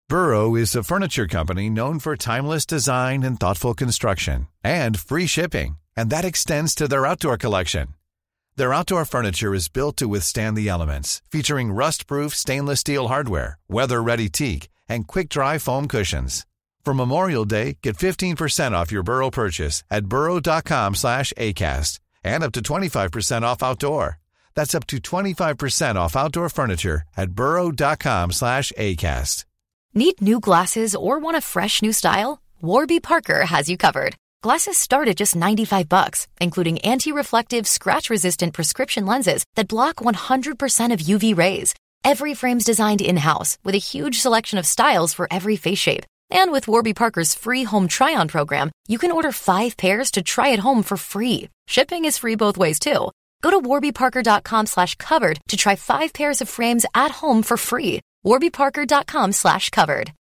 Burrow is a furniture company known for timeless design and thoughtful construction, and free shipping, and that extends to their outdoor collection. Their outdoor furniture is built to withstand the elements, featuring rust-proof stainless steel hardware, weather-ready teak, and quick-dry foam cushions. For Memorial Day, get 15% off your Burrow purchase at burrow.com/ACAST and up to 25% off outdoor. That's up to 25% off outdoor furniture at burrow.com/ACAST. Need new glasses or want a fresh new style? Warby Parker has you covered. Glasses start at just $95, including anti-reflective, scratch-resistant prescription lenses that block 100% of UV rays. Every frame's designed in-house with a huge selection of styles for every face shape. And with Warby Parker's free home try-on program, you can order 5 pairs to try at home for free. Shipping is free both ways, too. Go to warbyparker.com/covered to try 5 pairs of frames at home for free. warbyparker.com/covered.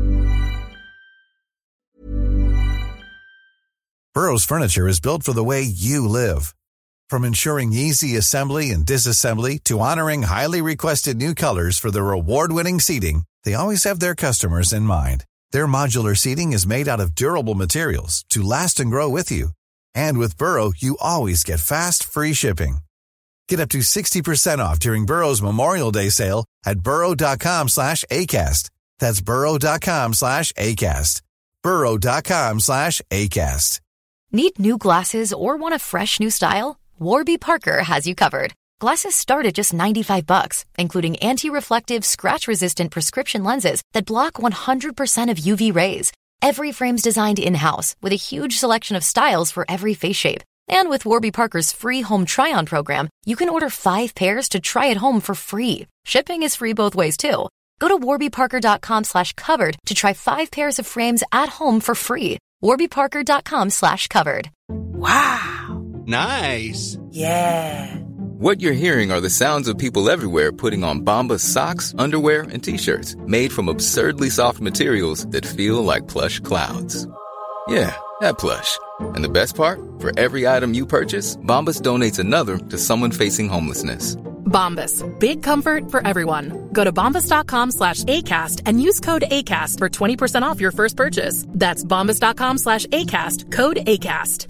Burrow's furniture is built for the way you live. From ensuring easy assembly and disassembly to honoring highly requested new colors for their award-winning seating, they always have their customers in mind. Their modular seating is made out of durable materials to last and grow with you. And with Burrow, you always get fast, free shipping. Get up to 60% off during Burrow's Memorial Day sale at burrow.com/ACAST. That's burrow.com/ACAST. burrow.com/ACAST. Need new glasses or want a fresh new style? Warby Parker has you covered. Glasses start at just $95, including anti-reflective, scratch-resistant prescription lenses that block 100% of UV rays. Every frame's designed in-house with a huge selection of styles for every face shape. And with Warby Parker's free home try-on program, you can order 5 pairs to try at home for free. Shipping is free both ways, too. Go to warbyparker.com/covered to try 5 pairs of frames at home for free. warbyparker.com/covered. Wow. Nice. Yeah. What you're hearing are the sounds of people everywhere putting on Bombas socks, underwear, and T-shirts made from absurdly soft materials that feel like plush clouds. Yeah, that plush. And the best part? For every item you purchase, Bombas donates another to someone facing homelessness. Bombas. Big comfort for everyone. Go to bombas.com/ACAST and use code ACAST for 20% off your first purchase. That's bombas.com/ACAST. Code ACAST.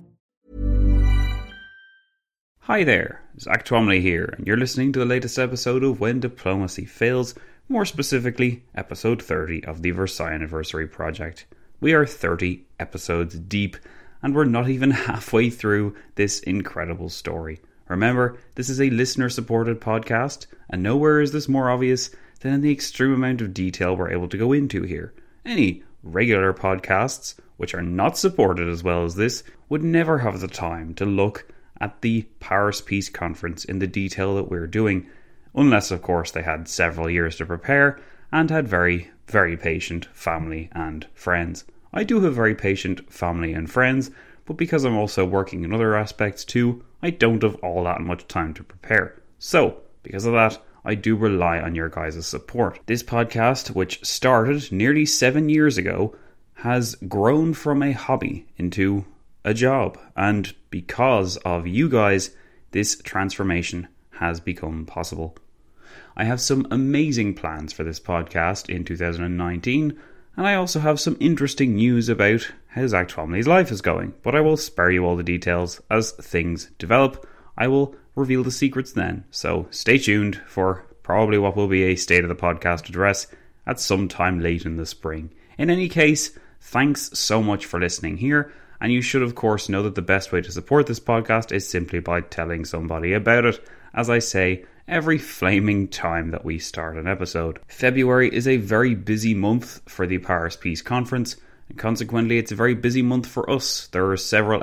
Hi there, Zach Twomley here, and you're listening to the latest episode of When Diplomacy Fails, more specifically, episode 30 of the Versailles Anniversary Project. We are 30 episodes deep, and we're not even halfway through this incredible story. Remember, this is a listener-supported podcast, and nowhere is this more obvious than in the extreme amount of detail we're able to go into here. Any regular podcasts, which are not supported as well as this, would never have the time to look at the Paris Peace Conference in the detail that we're doing, unless of course they had several years to prepare and had very, very patient family and friends. I do have very patient family and friends, but because I'm also working in other aspects too, I don't have all that much time to prepare. So, because of that, I do rely on your guys' support. This podcast, which started nearly 7 years ago, has grown from a hobby into a job, and because of you guys, this transformation has become possible. I have some amazing plans for this podcast in 2019, and I also have some interesting news about how Zach Twomley's life is going, but I will spare you all the details as things develop. I will reveal the secrets then, so stay tuned for probably what will be a State of the Podcast address at some time late in the spring. In any case, thanks so much for listening here. And you should of course know that the best way to support this podcast is simply by telling somebody about it, as I say every flaming time that we start an episode. February is a very busy month for the Paris Peace Conference, and consequently it's a very busy month for us. There are several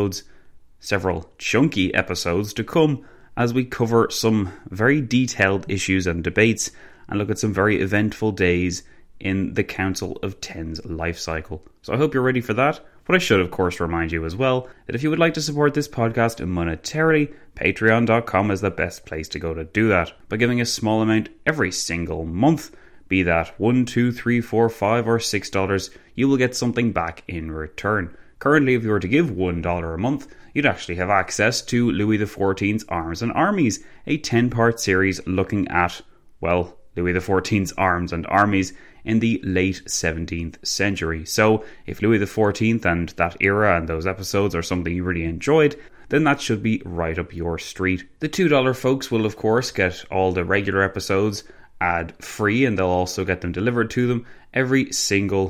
chunky episodes to come as we cover some very detailed issues and debates and look at some very eventful days in the Council of Ten's life cycle. So I hope you're ready for that. But I should of course remind you as well that if you would like to support this podcast monetarily, patreon.com is the best place to go to do that. By giving a small amount every single month, be that $1, $2, $3, $4, $5 or $6, you will get something back in return. Currently, if you were to give $1 a month, you'd actually have access to Louis XIV's Arms and Armies, a 10-part series looking at, well, Louis XIV's arms and armies in the late 17th century. So if Louis XIV and that era and those episodes are something you really enjoyed, then that should be right up your street. The $2 folks will of course get all the regular episodes ad-free, and they'll also get them delivered to them every single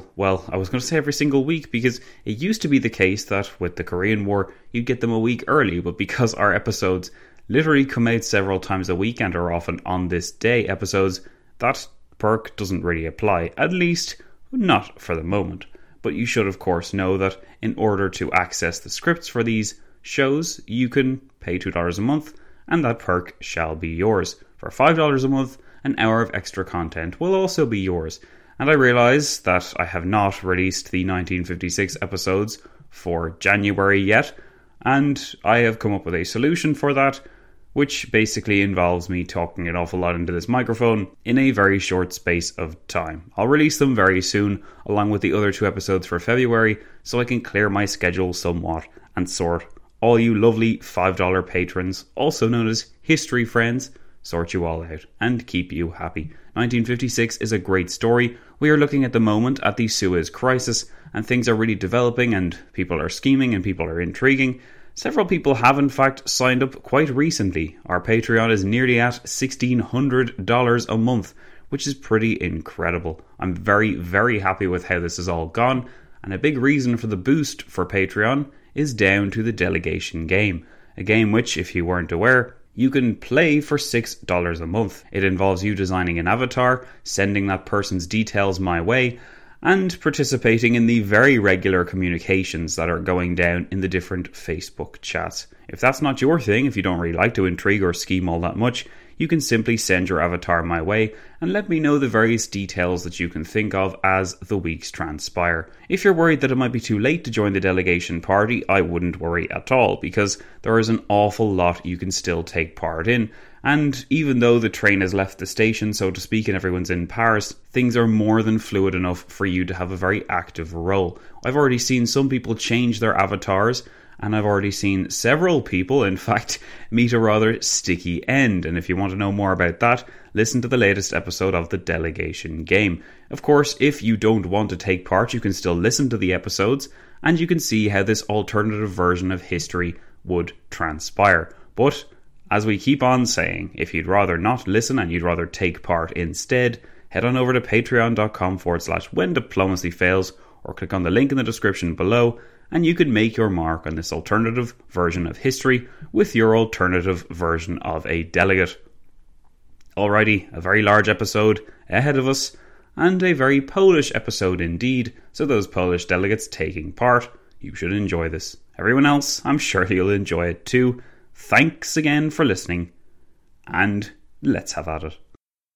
week, because it used to be the case that with the Korean War you'd get them a week early, but because our episodes literally come out several times a week and are often on this day episodes, that perk doesn't really apply, at least not for the moment. But you should of course know that in order to access the scripts for these shows, you can pay $2 a month, and that perk shall be yours. For $5 a month, an hour of extra content will also be yours. And I realise that I have not released the 1956 episodes for January yet, and I have come up with a solution for that, which basically involves me talking an awful lot into this microphone in a very short space of time. I'll release them very soon, along with the other 2 episodes for February, so I can clear my schedule somewhat and sort all you lovely $5 patrons, also known as history friends, sort you all out and keep you happy. 1956 is a great story. We are looking at the moment at the Suez Crisis, and things are really developing, and people are scheming and people are intriguing. Several people have in fact signed up quite recently. Our Patreon is nearly at $1,600 a month, which is pretty incredible. I'm very, very happy with how this has all gone, and a big reason for the boost for Patreon is down to the Delegation game. A game which, if you weren't aware, you can play for $6 a month. It involves you designing an avatar, sending that person's details my way, and participating in the very regular communications that are going down in the different Facebook chats. If that's not your thing, if you don't really like to intrigue or scheme all that much, you can simply send your avatar my way and let me know the various details that you can think of as the weeks transpire. If you're worried that it might be too late to join the delegation party, I wouldn't worry at all, because there is an awful lot you can still take part in. And even though the train has left the station, so to speak, and everyone's in Paris, things are more than fluid enough for you to have a very active role. I've already seen some people change their avatars, and I've already seen several people, in fact, meet a rather sticky end. And if you want to know more about that, listen to the latest episode of the Delegation game. Of course, if you don't want to take part, you can still listen to the episodes, and you can see how this alternative version of history would transpire. But as we keep on saying, if you'd rather not listen and you'd rather take part instead, head on over to patreon.com/whendiplomacyfails, or click on the link in the description below, and you can make your mark on this alternative version of history with your alternative version of a delegate. Alrighty, a very large episode ahead of us, and a very Polish episode indeed, so those Polish delegates taking part, you should enjoy this. Everyone else, I'm sure you'll enjoy it too. Thanks again for listening, and let's have at it.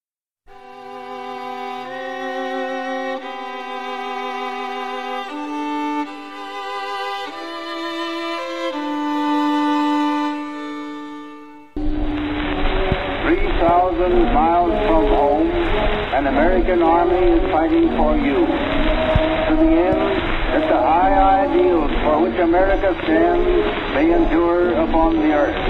Miles from home, an American army is fighting for you. To the end that the high ideals for which America stands may endure upon the earth.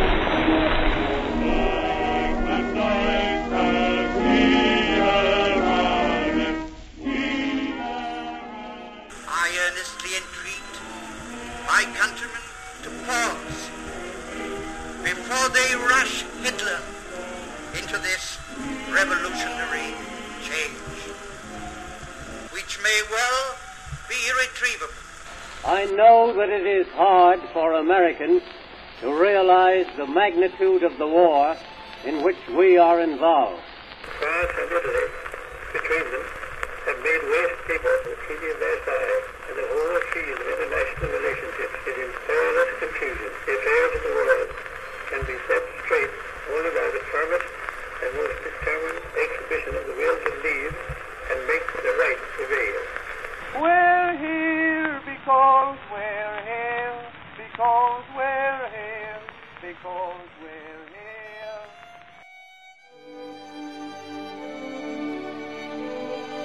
I earnestly entreat my countrymen to pause before they rush Hitler into this revolutionary change, which may well be irretrievable. I know that it is hard for Americans to realize the magnitude of the war in which we are involved. France and Italy, between them, have made West people the Treaty of Versailles, and the whole field of international relationships is in perilous confusion. The affairs of the world can be set straight only by the firmest and most determined exhibition of the will to live and make the right prevail. We're here because we're here, because we're here, because we're here.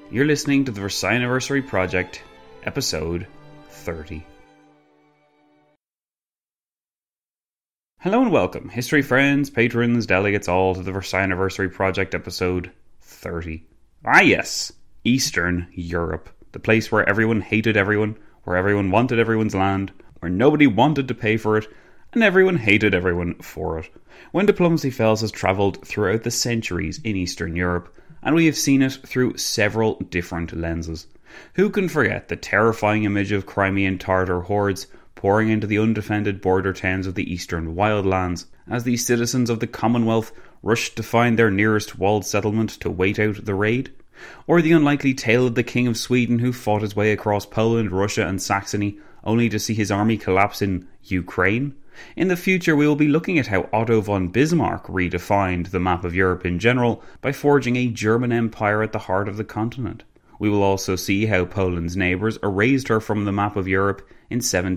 You're listening to the Versailles Anniversary Project, episode 30. Hello and welcome, history friends, patrons, delegates all, to the Versailles Anniversary Project, episode 30. Ah yes, Eastern Europe. The place where everyone hated everyone, where everyone wanted everyone's land, where nobody wanted to pay for it, and everyone hated everyone for it. When Diplomacy Fails has travelled throughout the centuries in Eastern Europe, and we have seen it through several different lenses. Who can forget the terrifying image of Crimean Tartar hordes pouring into the undefended border towns of the eastern wildlands, as the citizens of the Commonwealth rushed to find their nearest walled settlement to wait out the raid? Or the unlikely tale of the King of Sweden who fought his way across Poland, Russia and Saxony, only to see his army collapse in Ukraine? In the future, we will be looking at how Otto von Bismarck redefined the map of Europe in general by forging a German empire at the heart of the continent. We will also see how Poland's neighbours erased her from the map of Europe in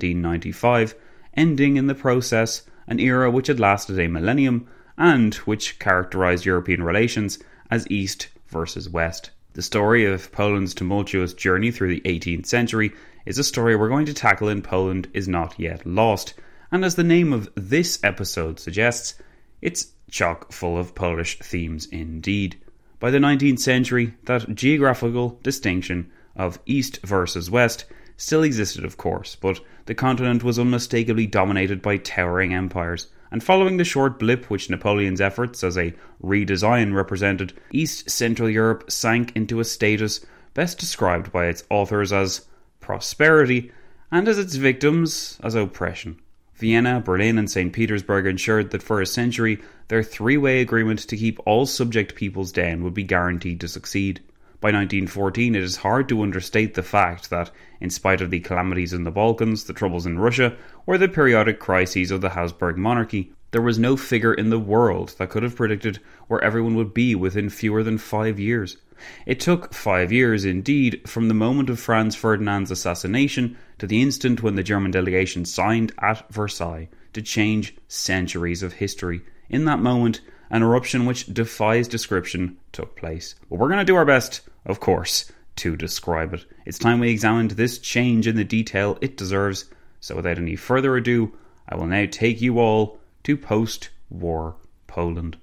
1795, ending in the process an era which had lasted a millennium and which characterised European relations as East versus West. The story of Poland's tumultuous journey through the 18th century is a story we're going to tackle in Poland Is Not Yet Lost. And as the name of this episode suggests, it's chock full of Polish themes indeed. By the 19th century, that geographical distinction of East versus West still existed, of course, but the continent was unmistakably dominated by towering empires. And following the short blip which Napoleon's efforts as a redesign represented, East Central Europe sank into a status best described by its authors as prosperity, and as its victims as oppression. Vienna, Berlin and St. Petersburg ensured that for a century their three-way agreement to keep all subject peoples down would be guaranteed to succeed. By 1914 it is hard to understate the fact that, in spite of the calamities in the Balkans, the troubles in Russia, or the periodic crises of the Habsburg monarchy, there was no figure in the world that could have predicted where everyone would be within fewer than 5 years. It took 5 years, indeed, from the moment of Franz Ferdinand's assassination to the instant when the German delegation signed at Versailles to change centuries of history. In that moment, an eruption which defies description took place. But we're going to do our best, of course, to describe it. It's time we examined this change in the detail it deserves. So without any further ado, I will now take you all to post-war Poland.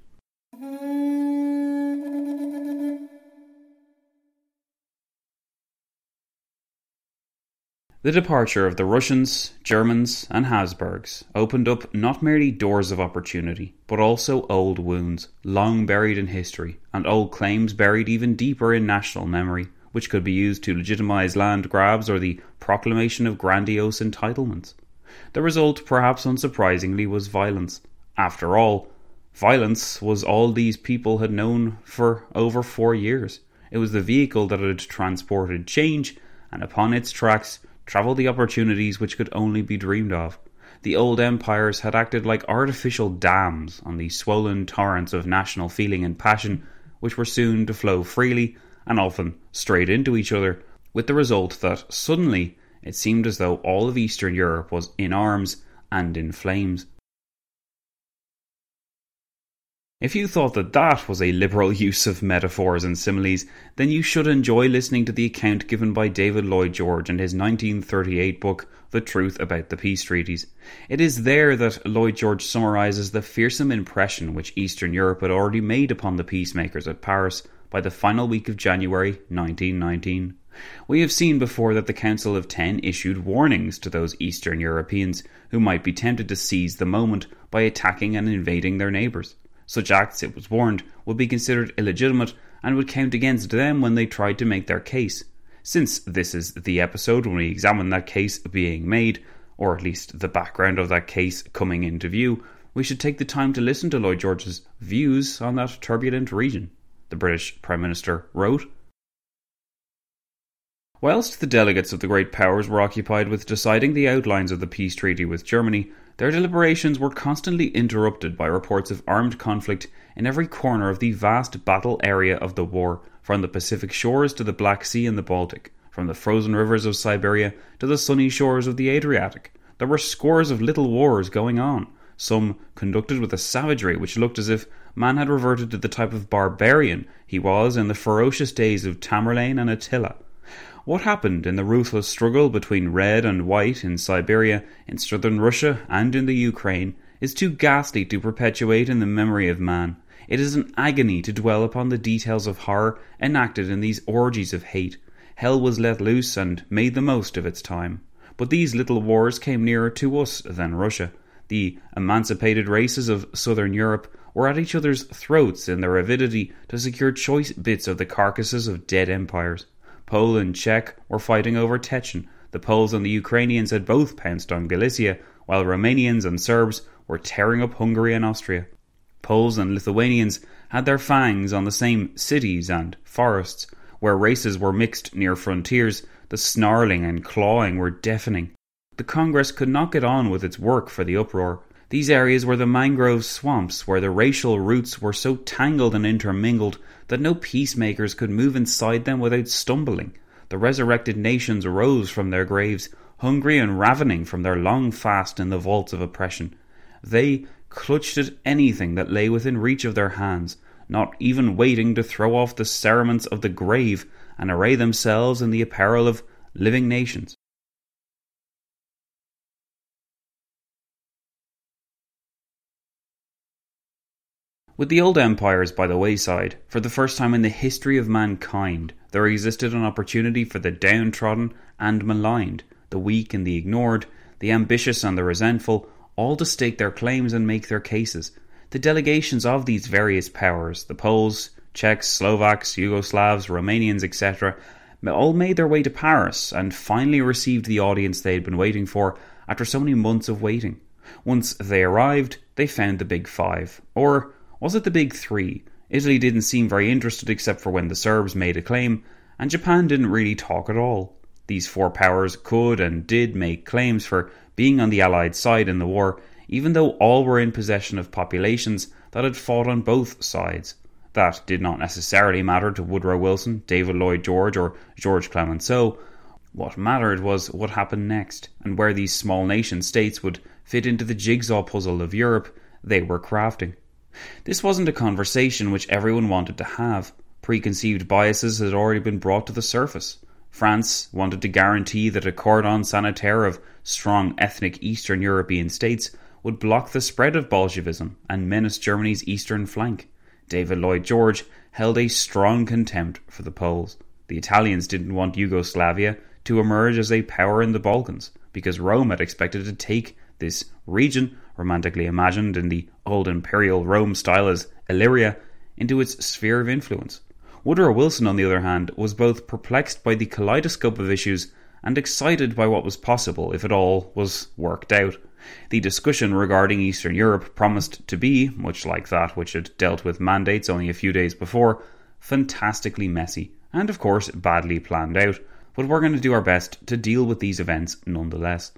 The departure of the Russians, Germans and Habsburgs opened up not merely doors of opportunity, but also old wounds, long buried in history, and old claims buried even deeper in national memory, which could be used to legitimise land grabs or the proclamation of grandiose entitlements. The result, perhaps unsurprisingly, was violence. After all, violence was all these people had known for over 4 years. It was the vehicle that had transported change, and upon its tracks travelled the opportunities which could only be dreamed of. The old empires had acted like artificial dams on the swollen torrents of national feeling and passion, which were soon to flow freely and often straight into each other, with the result that suddenly it seemed as though all of Eastern Europe was in arms and in flames. If you thought that was a liberal use of metaphors and similes, then you should enjoy listening to the account given by David Lloyd George in his 1938 book, The Truth About the Peace Treaties. It is there that Lloyd George summarises the fearsome impression which Eastern Europe had already made upon the peacemakers at Paris by the final week of January 1919. We have seen before that the Council of Ten issued warnings to those Eastern Europeans who might be tempted to seize the moment by attacking and invading their neighbours. Such acts, it was warned, would be considered illegitimate and would count against them when they tried to make their case. Since this is the episode when we examine that case being made, or at least the background of that case coming into view, we should take the time to listen to Lloyd George's views on that turbulent region. The British Prime Minister wrote, "Whilst the delegates of the great powers were occupied with deciding the outlines of the peace treaty with Germany, their deliberations were constantly interrupted by reports of armed conflict in every corner of the vast battle area of the war, from the Pacific shores to the Black Sea and the Baltic, from the frozen rivers of Siberia to the sunny shores of the Adriatic. There were scores of little wars going on. some conducted with a savagery which looked as if man had reverted to the type of barbarian he was in the ferocious days of Tamerlane and Attila. What happened in the ruthless struggle between red and white in Siberia, in southern Russia and in the Ukraine is too ghastly to perpetuate in the memory of man. It is an agony to dwell upon the details of horror enacted in these orgies of hate. Hell was let loose and made the most of its time. But these little wars came nearer to us than Russia. The emancipated races of southern Europe were at each other's throats in their avidity to secure choice bits of the carcasses of dead empires. Poland and Czech were fighting over Techen. The Poles and the Ukrainians had both pounced on Galicia, while Romanians and Serbs were tearing up Hungary and Austria. Poles and Lithuanians had their fangs on the same cities and forests. Where races were mixed near frontiers, the snarling and clawing were deafening. The Congress could not get on with its work for the uproar. These areas were the mangrove swamps where the racial roots were so tangled and intermingled that no peacemakers could move inside them without stumbling. The resurrected nations rose from their graves, hungry and ravening from their long fast in the vaults of oppression. They clutched at anything that lay within reach of their hands, not even waiting to throw off the cerements of the grave and array themselves in the apparel of living nations. With the old empires by the wayside, for the first time in the history of mankind, there existed an opportunity for the downtrodden and maligned, the weak and the ignored, the ambitious and the resentful, all to stake their claims and make their cases. The delegations of these various powers, the Poles, Czechs, Slovaks, Yugoslavs, Romanians, etc., all made their way to Paris and finally received the audience they had been waiting for after so many months of waiting. Once they arrived, they found the Big Five, or was it the Big Three? Italy didn't seem very interested except for when the Serbs made a claim, and Japan didn't really talk at all. These four powers could and did make claims for being on the Allied side in the war, even though all were in possession of populations that had fought on both sides. That did not necessarily matter to Woodrow Wilson, David Lloyd George, or George Clemenceau. What mattered was what happened next, and where these small nation-states would fit into the jigsaw puzzle of Europe they were crafting. This wasn't a conversation which everyone wanted to have. Preconceived biases had already been brought to the surface. France wanted to guarantee that a cordon sanitaire of strong ethnic Eastern European states would block the spread of Bolshevism and menace Germany's eastern flank. David Lloyd George held a strong contempt for the Poles. The Italians didn't want Yugoslavia to emerge as a power in the Balkans, because Rome had expected to take this region, romantically imagined in the old imperial Rome style as Illyria, into its sphere of influence. Woodrow Wilson, on the other hand, was both perplexed by the kaleidoscope of issues and excited by what was possible if it all was worked out. The discussion regarding Eastern Europe promised to be, much like that which had dealt with mandates only a few days before, fantastically messy, and of course badly planned out, but we're going to do our best to deal with these events nonetheless.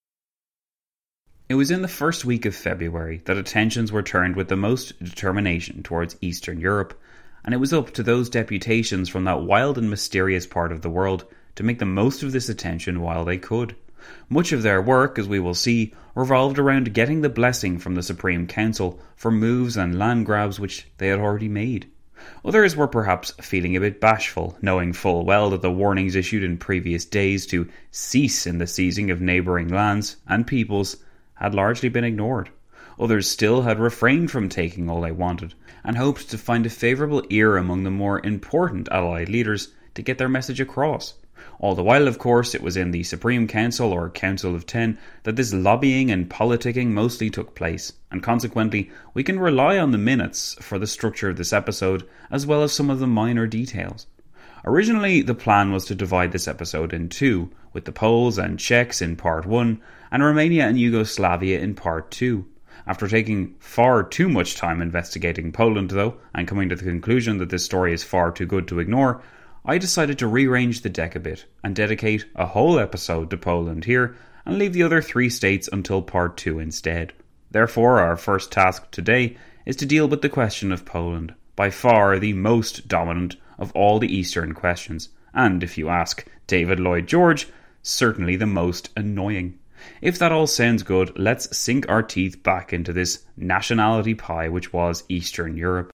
It was in the first week of February that attentions were turned with the most determination towards Eastern Europe, and it was up to those deputations from that wild and mysterious part of the world to make the most of this attention while they could. Much of their work, as we will see, revolved around getting the blessing from the Supreme Council for moves and land grabs which they had already made. Others were perhaps feeling a bit bashful, knowing full well that the warnings issued in previous days to cease in the seizing of neighbouring lands and peoples had largely been ignored. Others still had refrained from taking all they wanted, and hoped to find a favourable ear among the more important Allied leaders to get their message across. All the while, of course, it was in the Supreme Council, or Council of Ten, that this lobbying and politicking mostly took place, and consequently we can rely on the minutes for the structure of this episode, as well as some of the minor details. Originally, the plan was to divide this episode in two, with the Poles and Czechs in part 1, and Romania and Yugoslavia in part 2. After taking far too much time investigating Poland, though, and coming to the conclusion that this story is far too good to ignore, I decided to rearrange the deck a bit and dedicate a whole episode to Poland here and leave the other 3 states until part 2 instead. Therefore, our first task today is to deal with the question of Poland, by far the most dominant of all the Eastern questions, and if you ask David Lloyd George, certainly the most annoying. If that all sounds good, let's sink our teeth back into this nationality pie which was Eastern Europe.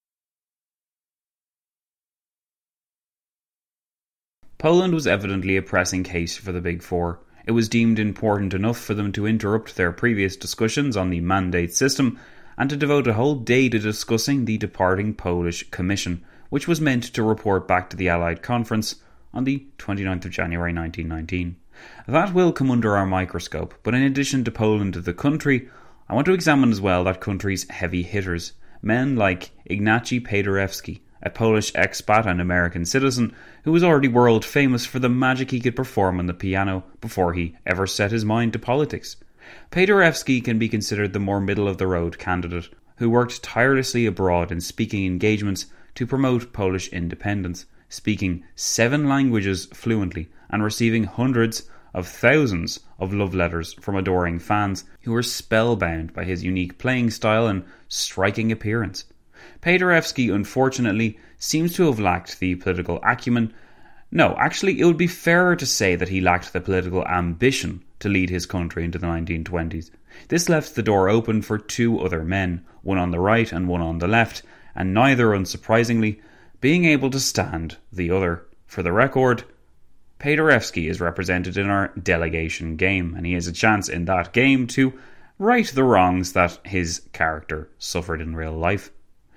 Poland was evidently a pressing case for the Big Four. It was deemed important enough for them to interrupt their previous discussions on the mandate system and to devote a whole day to discussing the departing Polish Commission, which was meant to report back to the Allied Conference on the 29th of January 1919. That will come under our microscope, but in addition to Poland the country, I want to examine as well that country's heavy hitters, men like Ignacy Paderewski, a Polish expat and American citizen who was already world famous for the magic he could perform on the piano before he ever set his mind to politics. Paderewski can be considered the more middle-of-the-road candidate, who worked tirelessly abroad in speaking engagements to promote Polish independence, speaking 7 languages fluently and receiving hundreds of thousands of love letters from adoring fans who were spellbound by his unique playing style and striking appearance. Paderewski, unfortunately, seems to have lacked the political acumen. No, actually, it would be fairer to say that he lacked the political ambition to lead his country into the 1920s. This left the door open for 2 other men, one on the right and one on the left, and neither, unsurprisingly, being able to stand the other. For the record, Paderewski is represented in our delegation game, and he has a chance in that game to right the wrongs that his character suffered in real life.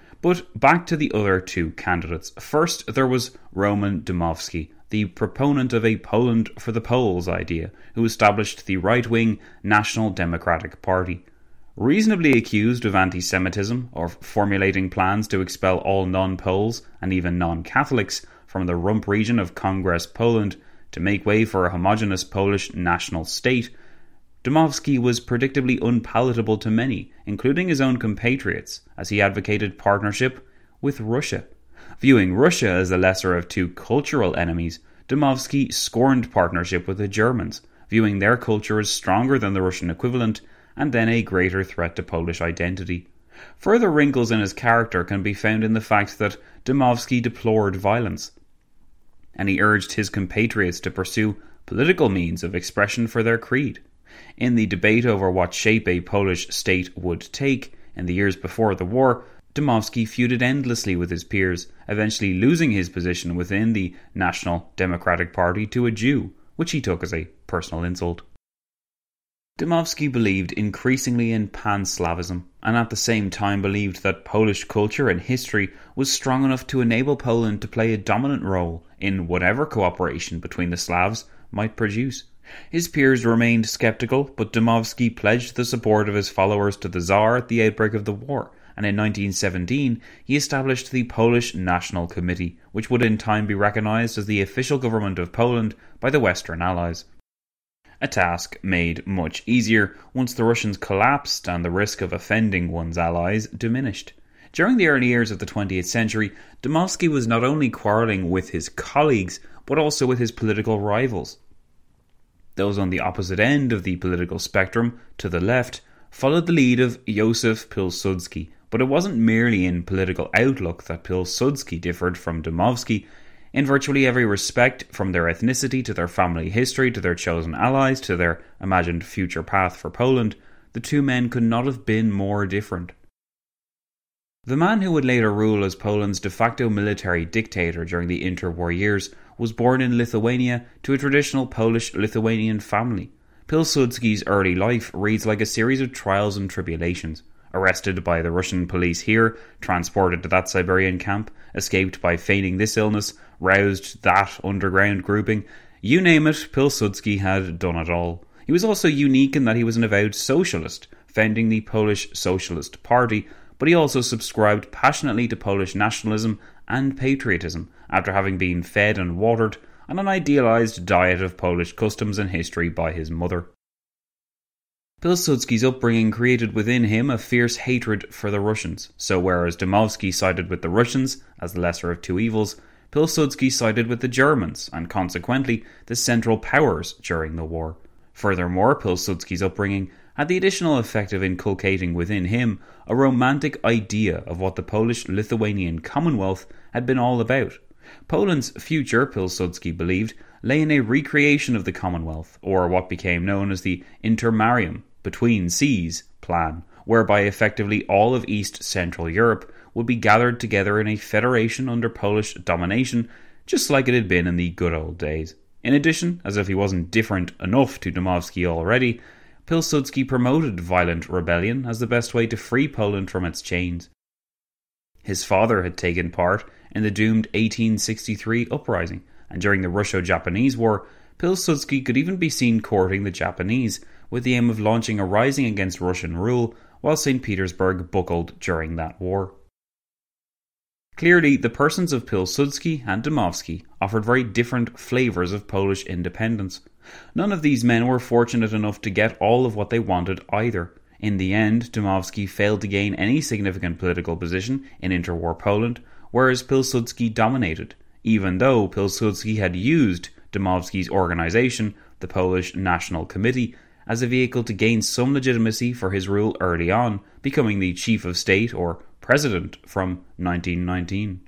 But back to the other 2 candidates. First, there was Roman Dmowski, the proponent of a Poland for the Poles idea, who established the right-wing National Democratic Party. Reasonably accused of anti-Semitism, or formulating plans to expel all non-Poles and even non-Catholics from the rump region of Congress Poland to make way for a homogeneous Polish national state, Dmowski was predictably unpalatable to many, including his own compatriots, as he advocated partnership with Russia. Viewing Russia as the lesser of 2 cultural enemies, Dmowski scorned partnership with the Germans, viewing their culture as stronger than the Russian equivalent and then a greater threat to Polish identity. Further wrinkles in his character can be found in the fact that Dmowski deplored violence, and he urged his compatriots to pursue political means of expression for their creed. In the debate over what shape a Polish state would take in the years before the war, Dmowski feuded endlessly with his peers, eventually losing his position within the National Democratic Party to a Jew, which he took as a personal insult. Dmowski believed increasingly in Pan-Slavism, and at the same time believed that Polish culture and history was strong enough to enable Poland to play a dominant role in whatever cooperation between the Slavs might produce. His peers remained sceptical, but Dmowski pledged the support of his followers to the Tsar at the outbreak of the war, and in 1917 he established the Polish National Committee, which would in time be recognised as the official government of Poland by the Western Allies. A task made much easier once the Russians collapsed and the risk of offending one's allies diminished. During the early years of the 20th century, Dmowski was not only quarrelling with his colleagues, but also with his political rivals. Those on the opposite end of the political spectrum, to the left, followed the lead of Józef Pilsudski, but it wasn't merely in political outlook that Pilsudski differed from Dmowski. In virtually every respect, from their ethnicity to their family history to their chosen allies to their imagined future path for Poland, the 2 men could not have been more different. The man who would later rule as Poland's de facto military dictator during the interwar years was born in Lithuania to a traditional Polish-Lithuanian family. Pilsudski's early life reads like a series of trials and tribulations. Arrested by the Russian police here, transported to that Siberian camp, escaped by feigning this illness, roused that underground grouping. You name it, Pilsudski had done it all. He was also unique in that he was an avowed socialist, founding the Polish Socialist Party, but he also subscribed passionately to Polish nationalism and patriotism after having been fed and watered on an idealised diet of Polish customs and history by his mother. Pilsudski's upbringing created within him a fierce hatred for the Russians, so whereas Dmowski sided with the Russians as the lesser of 2 evils, Pilsudski sided with the Germans and consequently the Central Powers during the war. Furthermore, Pilsudski's upbringing had the additional effect of inculcating within him a romantic idea of what the Polish-Lithuanian Commonwealth had been all about. Poland's future, Pilsudski believed, lay in a recreation of the Commonwealth, or what became known as the Intermarium, Between Seas plan, whereby effectively all of East Central Europe would be gathered together in a federation under Polish domination, just like it had been in the good old days. In addition, as if he wasn't different enough to Dmowski already, Pilsudski promoted violent rebellion as the best way to free Poland from its chains. His father had taken part in the doomed 1863 uprising, and during the Russo-Japanese War, Pilsudski could even be seen courting the Japanese, with the aim of launching a rising against Russian rule, while St. Petersburg buckled during that war. Clearly, the persons of Pilsudski and Dmowski offered very different flavours of Polish independence. None of these men were fortunate enough to get all of what they wanted either. In the end, Dmowski failed to gain any significant political position in interwar Poland, whereas Pilsudski dominated, even though Pilsudski had used Dmowski's organisation, the Polish National Committee, as a vehicle to gain some legitimacy for his rule early on, becoming the chief of state or president from 1919.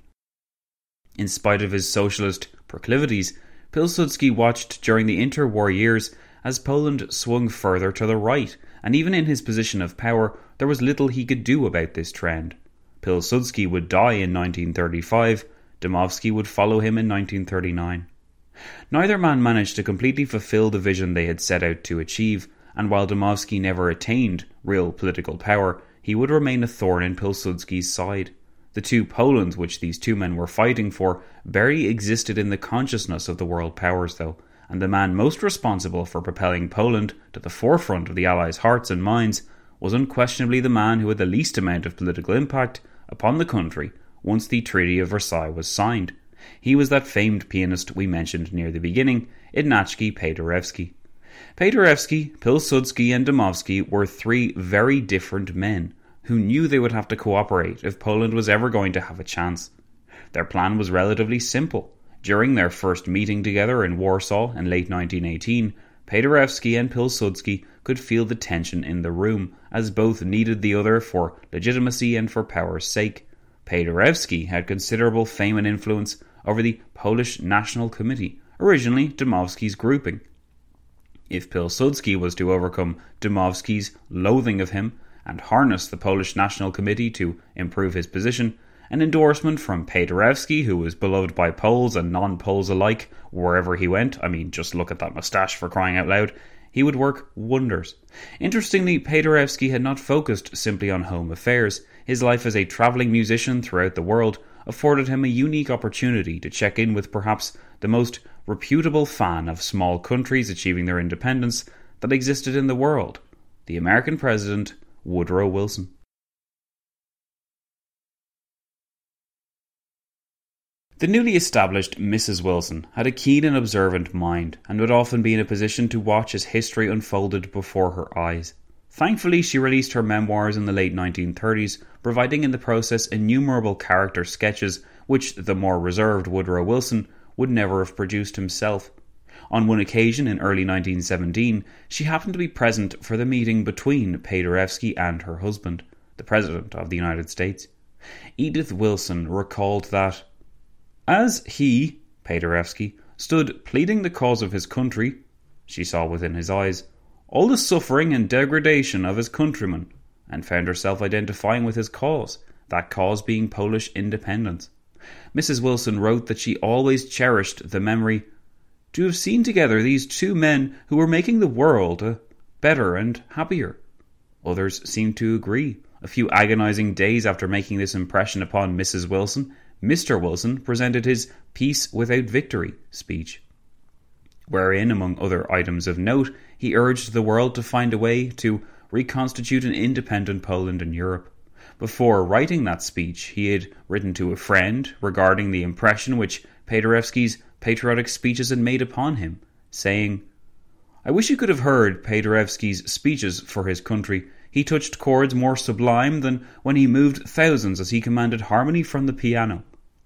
In spite of his socialist proclivities, Pilsudski watched during the interwar years as Poland swung further to the right, and even in his position of power, there was little he could do about this trend. Pilsudski would die in 1935, Dmowski would follow him in 1939. Neither man managed to completely fulfill the vision they had set out to achieve, and while Dmowski never attained real political power, he would remain a thorn in Pilsudski's side. The two Polands which these two men were fighting for barely existed in the consciousness of the world powers, though, and the man most responsible for propelling Poland to the forefront of the Allies' hearts and minds was unquestionably the man who had the least amount of political impact upon the country once the Treaty of Versailles was signed. He was that famed pianist we mentioned near the beginning, Ignacy Paderewski. Paderewski, Pilsudski and Dmowski were three very different men who knew they would have to cooperate if Poland was ever going to have a chance. Their plan was relatively simple. During their first meeting together in Warsaw in late 1918, Paderewski and Pilsudski could feel the tension in the room, as both needed the other for legitimacy and for power's sake. Paderewski had considerable fame and influence over the Polish National Committee, originally Dmowski's grouping. If Pilsudski was to overcome Dmowski's loathing of him and harness the Polish National Committee to improve his position, an endorsement from Paderewski, who was beloved by Poles and non-Poles alike wherever he went, I mean, just look at that moustache for crying out loud, he would work wonders. Interestingly, Paderewski had not focused simply on home affairs. His life as a travelling musician throughout the world afforded him a unique opportunity to check in with perhaps the most reputable fan of small countries achieving their independence that existed in the world, the American president Woodrow Wilson. The newly established Mrs. Wilson had a keen and observant mind, and would often be in a position to watch as history unfolded before her eyes. Thankfully, she released her memoirs in the late 1930s, providing in the process innumerable character sketches which the more reserved Woodrow Wilson would never have produced himself. On one occasion in early 1917, she happened to be present for the meeting between Paderewski and her husband, the President of the United States. Edith Wilson recalled that, as he, Paderewski, stood pleading the cause of his country, she saw within his eyes all the suffering and degradation of his countrymen, and found herself identifying with his cause, that cause being Polish independence. Mrs. Wilson wrote that she always cherished the memory to have seen together these two men who were making the world better and happier. Others seemed to agree. A few agonizing days after making this impression upon Mrs. Wilson, Mr. Wilson presented his Peace Without Victory speech, wherein, among other items of note, he urged the world to find a way to reconstitute an independent Poland in Europe. Before writing that speech, he had written to a friend regarding the impression which Paderewski's patriotic speeches had made upon him, saying, "I wish you could have heard Paderewski's speeches for his country. He touched chords more sublime than when he moved thousands as he commanded harmony from the piano."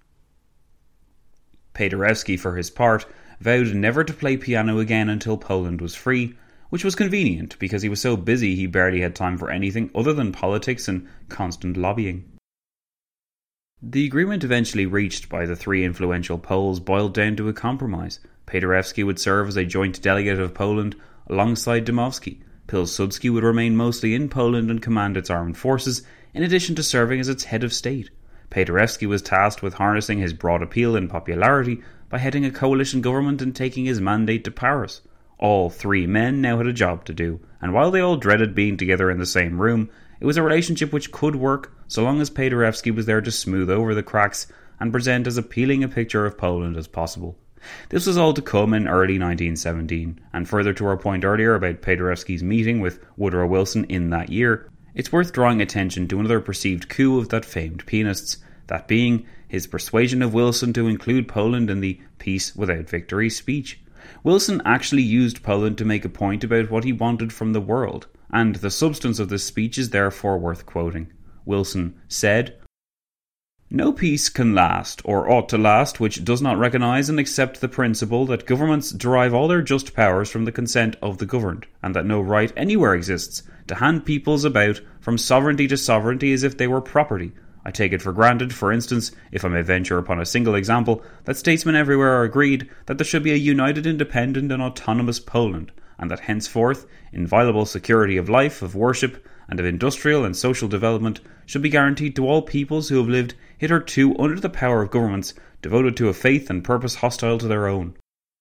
Paderewski, for his part, vowed never to play piano again until Poland was free, which was convenient because he was so busy he barely had time for anything other than politics and constant lobbying. The agreement eventually reached by the three influential Poles boiled down to a compromise. Paderewski would serve as a joint delegate of Poland alongside Dmowski. Pilsudski would remain mostly in Poland and command its armed forces, in addition to serving as its head of state. Paderewski was tasked with harnessing his broad appeal and popularity by heading a coalition government and taking his mandate to Paris. All three men now had a job to do, and while they all dreaded being together in the same room, it was a relationship which could work so long as Paderewski was there to smooth over the cracks and present as appealing a picture of Poland as possible. This was all to come in early 1917, and further to our point earlier about Paderewski's meeting with Woodrow Wilson in that year, it's worth drawing attention to another perceived coup of that famed pianist's, that being his persuasion of Wilson to include Poland in the Peace Without Victory speech. Wilson actually used Poland to make a point about what he wanted from the world, and the substance of this speech is therefore worth quoting. Wilson said, "No peace can last, or ought to last, which does not recognise and accept the principle that governments derive all their just powers from the consent of the governed, and that no right anywhere exists to hand peoples about from sovereignty to sovereignty as if they were property. I take it for granted, for instance, if I may venture upon a single example, that statesmen everywhere are agreed that there should be a united, independent and autonomous Poland, and that henceforth inviolable security of life, of worship, and of industrial and social development should be guaranteed to all peoples who have lived hitherto under the power of governments devoted to a faith and purpose hostile to their own."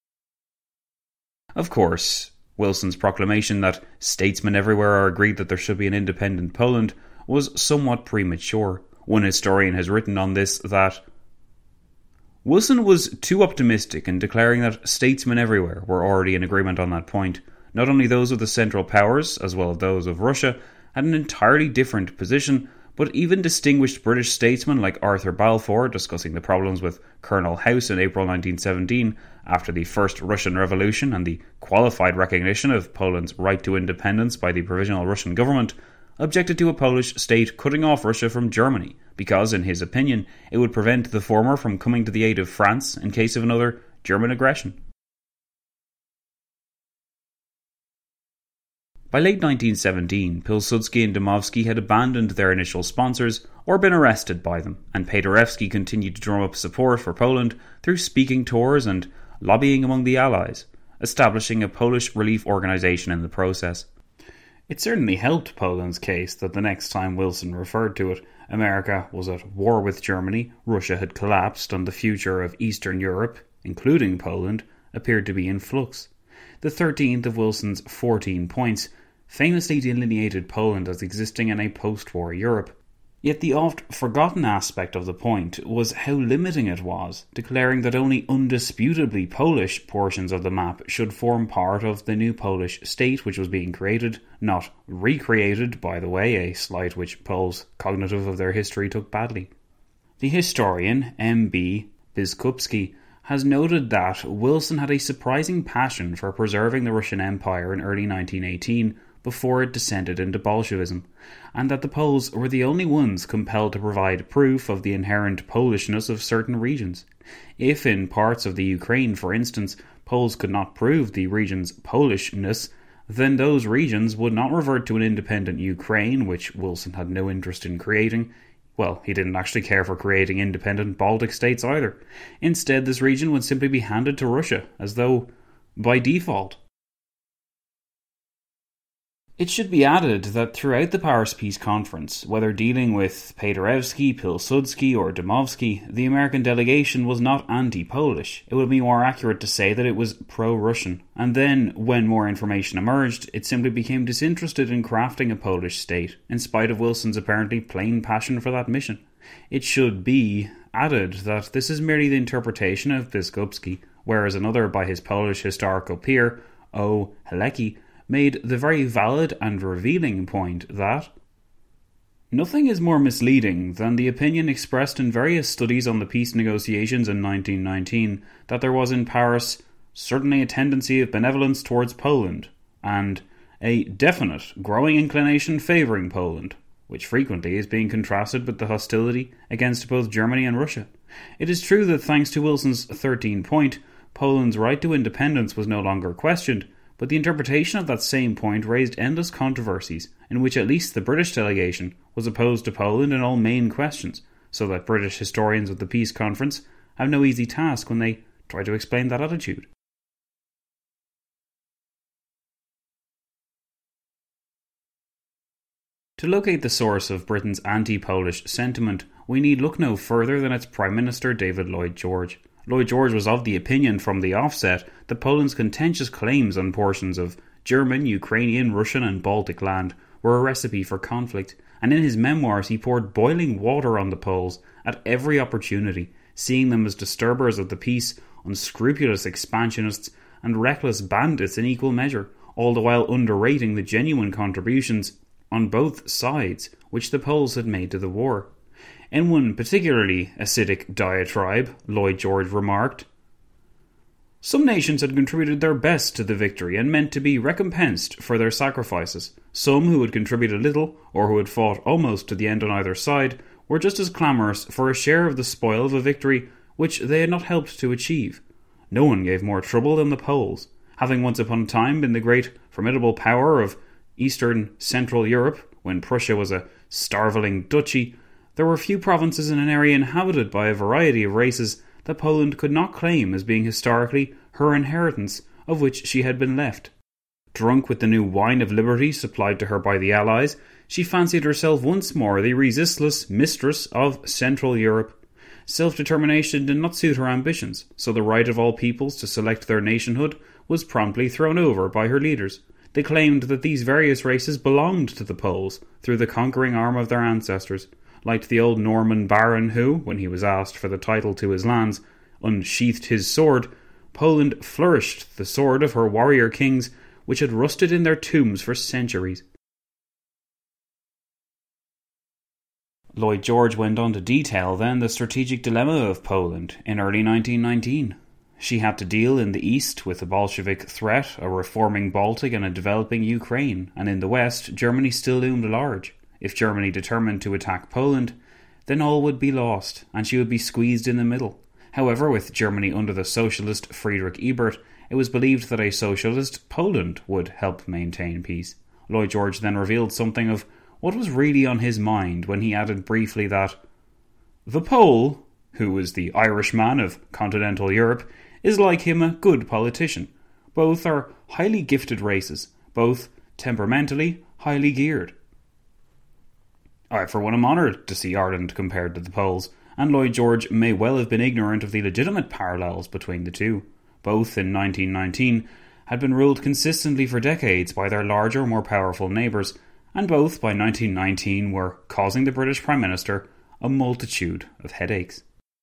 Of course, Wilson's proclamation that statesmen everywhere are agreed that there should be an independent Poland was somewhat premature. One historian has written on this that Wilson was too optimistic in declaring that statesmen everywhere were already in agreement on that point. Not only those of the Central Powers, as well as those of Russia, had an entirely different position, but even distinguished British statesmen like Arthur Balfour, discussing the problems with Colonel House in April 1917 after the First Russian Revolution and the qualified recognition of Poland's right to independence by the Provisional Russian Government, objected to a Polish state cutting off Russia from Germany, because, in his opinion, it would prevent the former from coming to the aid of France in case of another German aggression. By late 1917, Pilsudski and Dmowski had abandoned their initial sponsors or been arrested by them, and Paderewski continued to drum up support for Poland through speaking tours and lobbying among the Allies, establishing a Polish relief organisation in the process. It certainly helped Poland's case that the next time Wilson referred to it, America was at war with Germany, Russia had collapsed, and the future of Eastern Europe, including Poland, appeared to be in flux. The 13th of Wilson's 14 points famously delineated Poland as existing in a post-war Europe. Yet the oft-forgotten aspect of the point was how limiting it was, declaring that only undisputably Polish portions of the map should form part of the new Polish state which was being created, not recreated, by the way, a slight which Poles cognitive of their history took badly. The historian M.B. Biskupski has noted that Wilson had a surprising passion for preserving the Russian Empire in early 1918 before it descended into Bolshevism, and that the Poles were the only ones compelled to provide proof of the inherent Polishness of certain regions. If in parts of the Ukraine, for instance, Poles could not prove the region's Polishness, then those regions would not revert to an independent Ukraine, which Wilson had no interest in creating. Well, he didn't actually care for creating independent Baltic states either. Instead, this region would simply be handed to Russia, as though by default. It should be added that throughout the Paris Peace Conference, whether dealing with Paderewski, Pilsudski or Dmowski, the American delegation was not anti-Polish. It would be more accurate to say that it was pro-Russian. And then, when more information emerged, it simply became disinterested in crafting a Polish state, in spite of Wilson's apparently plain passion for that mission. It should be added that this is merely the interpretation of Biskupski, whereas another by his Polish historical peer, O. Halecki, made the very valid and revealing point that nothing is more misleading than the opinion expressed in various studies on the peace negotiations in 1919 that there was in Paris certainly a tendency of benevolence towards Poland, and a definite growing inclination favouring Poland, which frequently is being contrasted with the hostility against both Germany and Russia. It is true that thanks to Wilson's 13th point, Poland's right to independence was no longer questioned, but the interpretation of that same point raised endless controversies, in which at least the British delegation was opposed to Poland in all main questions, so that British historians of the peace conference have no easy task when they try to explain that attitude. To locate the source of Britain's anti-Polish sentiment, we need look no further than its Prime Minister David Lloyd George. Lloyd George was of the opinion from the offset that Poland's contentious claims on portions of German, Ukrainian, Russian and Baltic land were a recipe for conflict, and in his memoirs he poured boiling water on the Poles at every opportunity, seeing them as disturbers of the peace, unscrupulous expansionists and reckless bandits in equal measure, all the while underrating the genuine contributions on both sides which the Poles had made to the war. In one particularly acidic diatribe, Lloyd George remarked, "Some nations had contributed their best to the victory and meant to be recompensed for their sacrifices. Some who had contributed little, or who had fought almost to the end on either side, were just as clamorous for a share of the spoil of a victory which they had not helped to achieve. No one gave more trouble than the Poles. Having once upon a time been the great formidable power of Eastern Central Europe, when Prussia was a starveling duchy, there were few provinces in an area inhabited by a variety of races that Poland could not claim as being historically her inheritance, of which she had been left. Drunk with the new wine of liberty supplied to her by the Allies, she fancied herself once more the resistless mistress of Central Europe. Self-determination did not suit her ambitions, so the right of all peoples to select their nationhood was promptly thrown over by her leaders. They claimed that these various races belonged to the Poles through the conquering arm of their ancestors, like the old Norman baron who, when he was asked for the title to his lands, unsheathed his sword. Poland flourished the sword of her warrior kings, which had rusted in their tombs for centuries." Lloyd George went on to detail then the strategic dilemma of Poland in early 1919. She had to deal in the east with the Bolshevik threat, a reforming Baltic and a developing Ukraine, and in the west Germany still loomed large. If Germany determined to attack Poland, then all would be lost, and she would be squeezed in the middle. However, with Germany under the socialist Friedrich Ebert, it was believed that a socialist Poland would help maintain peace. Lloyd George then revealed something of what was really on his mind when he added briefly that the Pole, who is the Irishman of continental Europe, is like him a good politician. Both are highly gifted races, both temperamentally highly geared. I for one am honoured to see Ireland compared to the Poles, and Lloyd George may well have been ignorant of the legitimate parallels between the two. Both in 1919 had been ruled consistently for decades by their larger, more powerful neighbours, and both by 1919 were causing the British Prime Minister a multitude of headaches.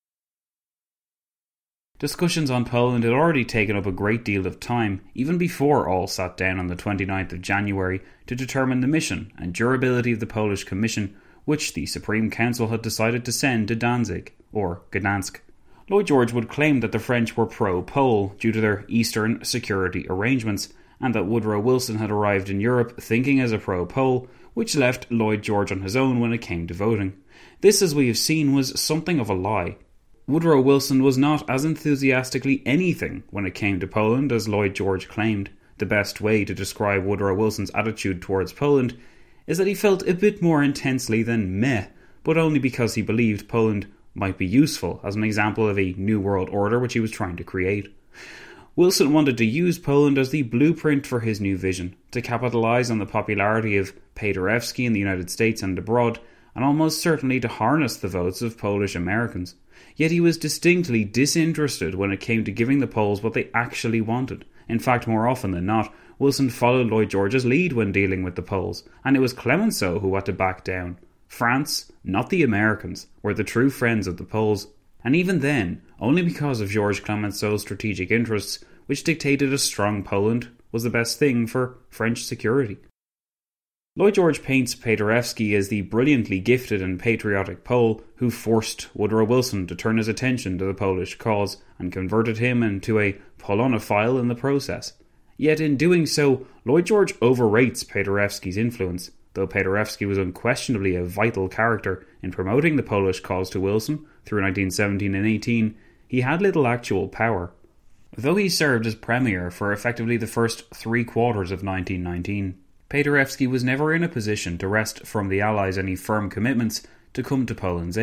Discussions on Poland had already taken up a great deal of time, even before all sat down on the 29th of January to determine the mission and durability of the Polish Commission, which the Supreme Council had decided to send to Danzig, or Gdansk. Lloyd George would claim that the French were pro-Pole due to their Eastern security arrangements, and that Woodrow Wilson had arrived in Europe thinking as a pro-Pole, which left Lloyd George on his own when it came to voting. This, as we have seen, was something of a lie. Woodrow Wilson was not as enthusiastically anything when it came to Poland as Lloyd George claimed. The best way to describe Woodrow Wilson's attitude towards Poland is that he felt a bit more intensely than meh, but only because he believed Poland might be useful as an example of a new world order which he was trying to create. Wilson wanted to use Poland as the blueprint for his new vision, to capitalise on the popularity of Paderewski in the United States and abroad, and almost certainly to harness the votes of Polish Americans. Yet he was distinctly disinterested when it came to giving the Poles what they actually wanted. In fact, more often than not, Wilson followed Lloyd George's lead when dealing with the Poles, and it was Clemenceau who had to back down. France, not the Americans, were the true friends of the Poles, and even then, only because of Georges Clemenceau's strategic interests, which dictated a strong Poland was the best thing for French security. Lloyd George paints Paderewski as the brilliantly gifted and patriotic Pole who forced Woodrow Wilson to turn his attention to the Polish cause and converted him into a Polonophile in the process. Yet in doing so, Lloyd George overrates Paderewski's influence. Though Paderewski was unquestionably a vital character in promoting the Polish cause to Wilson through 1917 and 18, he had little actual power. Though he served as Premier for effectively the first 3 quarters of 1919, Paderewski was never in a position to wrest from the Allies any firm commitments to come to Poland's aid,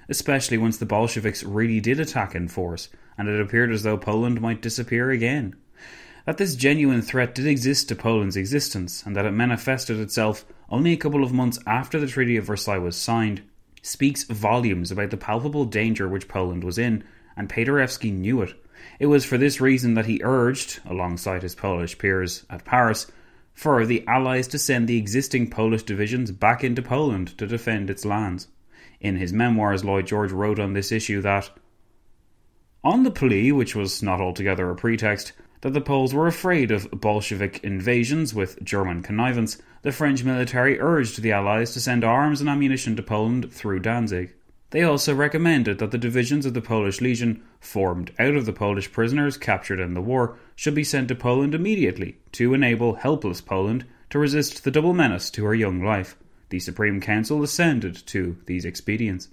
especially once the Bolsheviks really did attack in force, and it appeared as though Poland might disappear again. That this genuine threat did exist to Poland's existence, and that it manifested itself only a couple of months after the Treaty of Versailles was signed, speaks volumes about the palpable danger which Poland was in, and Paderewski knew it. It was for this reason that he urged, alongside his Polish peers at Paris, for the Allies to send the existing Polish divisions back into Poland to defend its lands. In his memoirs, Lloyd George wrote on this issue that, on the plea, which was not altogether a pretext, that the Poles were afraid of Bolshevik invasions with German connivance, the French military urged the Allies to send arms and ammunition to Poland through Danzig. They also recommended that the divisions of the Polish Legion, formed out of the Polish prisoners captured in the war, should be sent to Poland immediately to enable helpless Poland to resist the double menace to her young life. The Supreme Council assented to these expedients.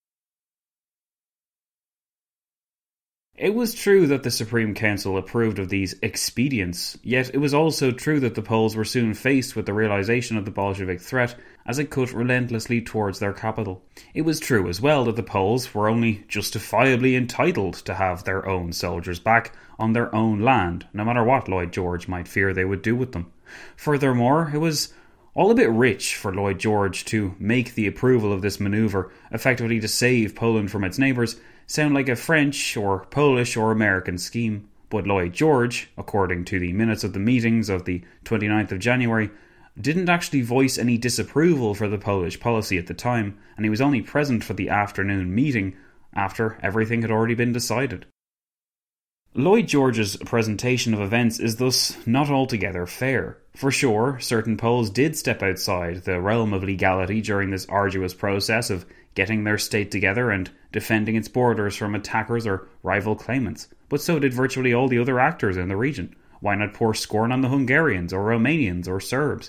It was true that the Supreme Council approved of these expedients, yet it was also true that the Poles were soon faced with the realization of the Bolshevik threat as it cut relentlessly towards their capital. It was true as well that the Poles were only justifiably entitled to have their own soldiers back on their own land, no matter what Lloyd George might fear they would do with them. Furthermore, it was all a bit rich for Lloyd George to make the approval of this manoeuvre, effectively to save Poland from its neighbours, sound like a French or Polish or American scheme. But Lloyd George, according to the minutes of the meetings of the 29th of January, didn't actually voice any disapproval for the Polish policy at the time, and he was only present for the afternoon meeting after everything had already been decided. Lloyd George's presentation of events is thus not altogether fair. For sure, certain Poles did step outside the realm of legality during this arduous process of getting their state together and defending its borders from attackers or rival claimants, but so did virtually all the other actors in the region. Why not pour scorn on the Hungarians or Romanians or Serbs?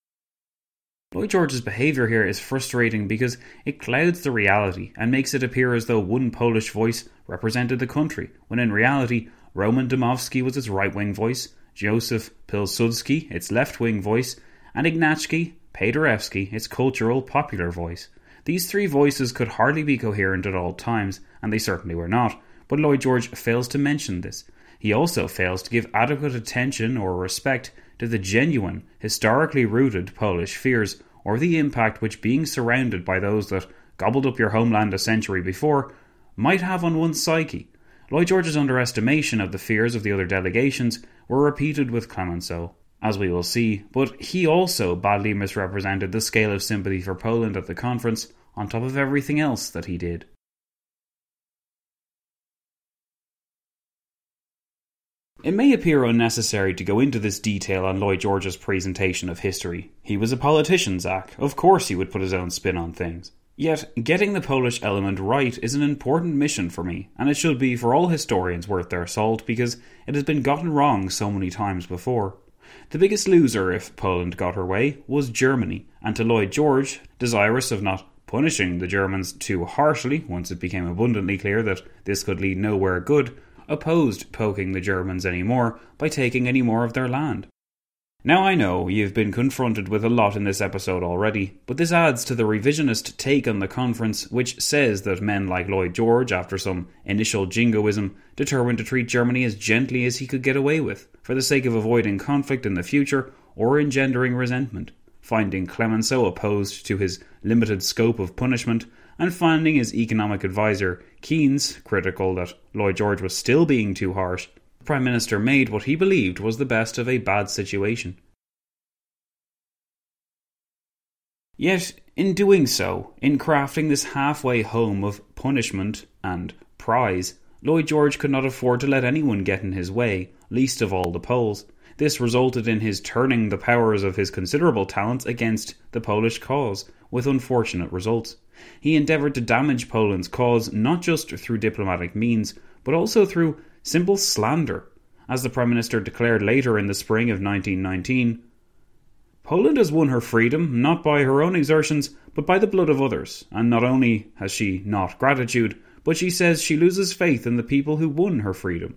Lloyd George's behaviour here is frustrating because it clouds the reality and makes it appear as though one Polish voice represented the country, when in reality Roman Dmowski was its right-wing voice, Joseph Pilsudski its left-wing voice, and Ignacy Paderewski its cultural popular voice. These three voices could hardly be coherent at all times, and they certainly were not, but Lloyd George fails to mention this. He also fails to give adequate attention or respect to the genuine, historically rooted Polish fears, or the impact which being surrounded by those that gobbled up your homeland a century before might have on one's psyche. Lloyd George's underestimation of the fears of the other delegations were repeated with Clemenceau, as we will see, but he also badly misrepresented the scale of sympathy for Poland at the conference, on top of everything else that he did. It may appear unnecessary to go into this detail on Lloyd George's presentation of history. He was a politician, Zach. Of course he would put his own spin on things. Yet, getting the Polish element right is an important mission for me, and it should be for all historians worth their salt because it has been gotten wrong so many times before. The biggest loser, if Poland got her way, was Germany, and to Lloyd George, desirous of not punishing the Germans too harshly once it became abundantly clear that this could lead nowhere good, opposed poking the Germans anymore by taking any more of their land. Now I know you've been confronted with a lot in this episode already, but this adds to the revisionist take on the conference which says that men like Lloyd George, after some initial jingoism, determined to treat Germany as gently as he could get away with, for the sake of avoiding conflict in the future or engendering resentment, finding Clemenceau opposed to his limited scope of punishment, and finding his economic advisor Keynes critical that Lloyd George was still being too harsh. The Prime Minister made what he believed was the best of a bad situation. Yet, in doing so, in crafting this halfway home of punishment and prize, Lloyd George could not afford to let anyone get in his way, least of all the Poles. This resulted in his turning the powers of his considerable talents against the Polish cause, with unfortunate results. He endeavoured to damage Poland's cause not just through diplomatic means, but also through simple slander. As the Prime Minister declared later in the spring of 1919, Poland has won her freedom not by her own exertions, but by the blood of others, and not only has she not gratitude, but she says she loses faith in the people who won her freedom.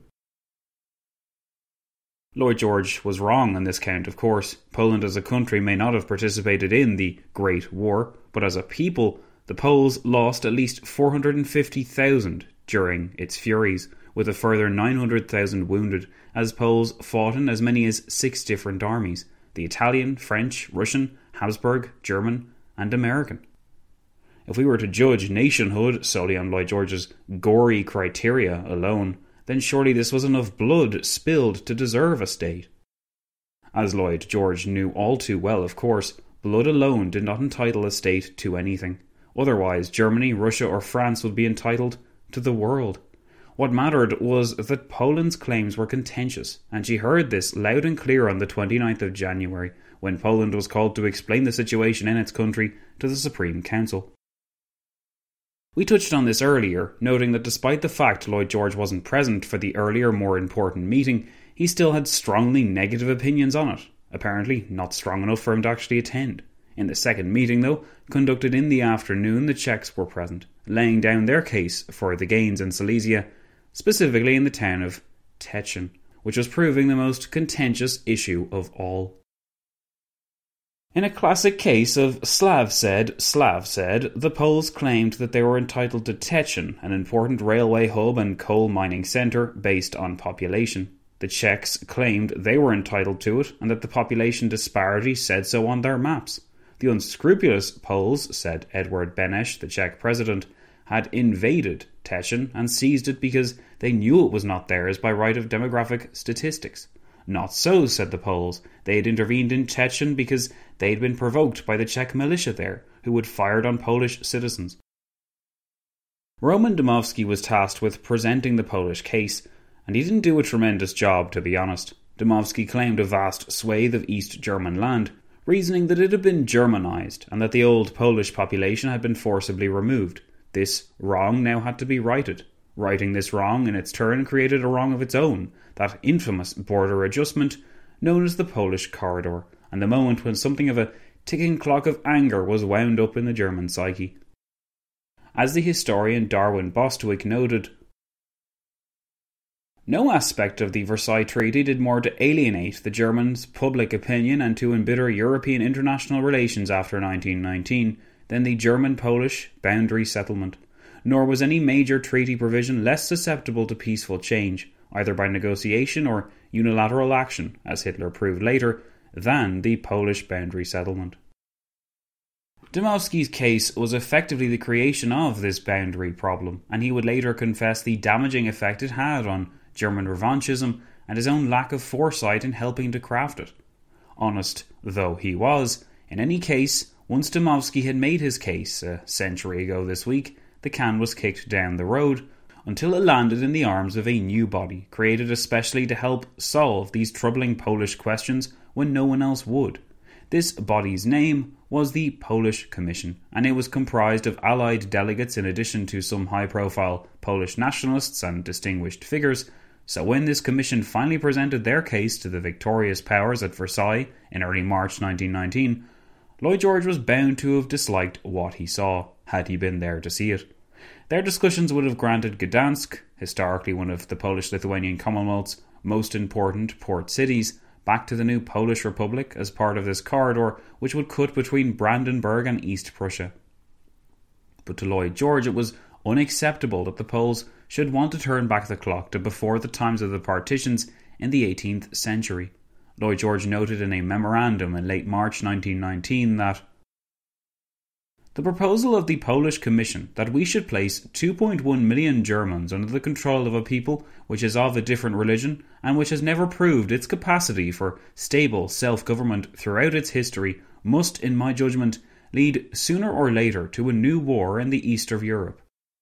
Lloyd George was wrong on this count, of course. Poland as a country may not have participated in the Great War, but as a people, The Poles lost at least 450,000 during its furies, with a further 900,000 wounded, as Poles fought in as many as 6 different armies: the Italian, French, Russian, Habsburg, German, and American. If we were to judge nationhood solely on Lloyd George's gory criteria alone, then surely this was enough blood spilled to deserve a state. As Lloyd George knew all too well, of course, blood alone did not entitle a state to anything. Otherwise, Germany, Russia, or France would be entitled to the world. What mattered was that Poland's claims were contentious, and she heard this loud and clear on the 29th of January, when Poland was called to explain the situation in its country to the Supreme Council. We touched on this earlier, noting that despite the fact Lloyd George wasn't present for the earlier, more important meeting, he still had strongly negative opinions on it, apparently not strong enough for him to actually attend. In the second meeting, though, conducted in the afternoon, the Czechs were present, laying down their case for the gains in Silesia, specifically in the town of Teschen, which was proving the most contentious issue of all. In a classic case of Slav said, the Poles claimed that they were entitled to Teschen, an important railway hub and coal mining centre based on population. The Czechs claimed they were entitled to it and that the population disparity said so on their maps. The unscrupulous Poles, said Edward Beneš, the Czech president, had invaded Teschen and seized it because they knew it was not theirs by right of demographic statistics. Not so, said the Poles. They had intervened in Teschen because they had been provoked by the Czech militia there, who had fired on Polish citizens. Roman Dmowski was tasked with presenting the Polish case, and he didn't do a tremendous job, to be honest. Dmowski claimed a vast swathe of East German land, reasoning that it had been Germanized and that the old Polish population had been forcibly removed. This wrong now had to be righted. Righting this wrong in its turn created a wrong of its own, that infamous border adjustment known as the Polish Corridor, and the moment when something of a ticking clock of anger was wound up in the German psyche. As the historian Darwin Bostwick noted, no aspect of the Versailles Treaty did more to alienate the Germans' public opinion and to embitter European international relations after 1919 than the German-Polish boundary settlement. Nor was any major treaty provision less susceptible to peaceful change, either by negotiation or unilateral action, as Hitler proved later, than the Polish boundary settlement. Dmowski's case was effectively the creation of this boundary problem, and he would later confess the damaging effect it had on German revanchism and his own lack of foresight in helping to craft it. Honest though he was, in any case, once Dmowski had made his case a century ago this week, the can was kicked down the road until it landed in the arms of a new body, created especially to help solve these troubling Polish questions when no one else would. This body's name was the Polish Commission, and it was comprised of allied delegates in addition to some high-profile Polish nationalists and distinguished figures. So when this commission finally presented their case to the victorious powers at Versailles in early March 1919, Lloyd George was bound to have disliked what he saw, had he been there to see it. Their discussions would have granted Gdansk, historically one of the Polish-Lithuanian Commonwealth's most important port cities, back to the new Polish Republic as part of this corridor which would cut between Brandenburg and East Prussia. But to Lloyd George it was unacceptable that the Poles should want to turn back the clock to before the times of the partitions in the 18th century. Lloyd George noted in a memorandum in late March 1919 that the proposal of the Polish Commission that we should place 2.1 million Germans under the control of a people which is of a different religion and which has never proved its capacity for stable self-government throughout its history must, in my judgment, lead sooner or later to a new war in the east of Europe.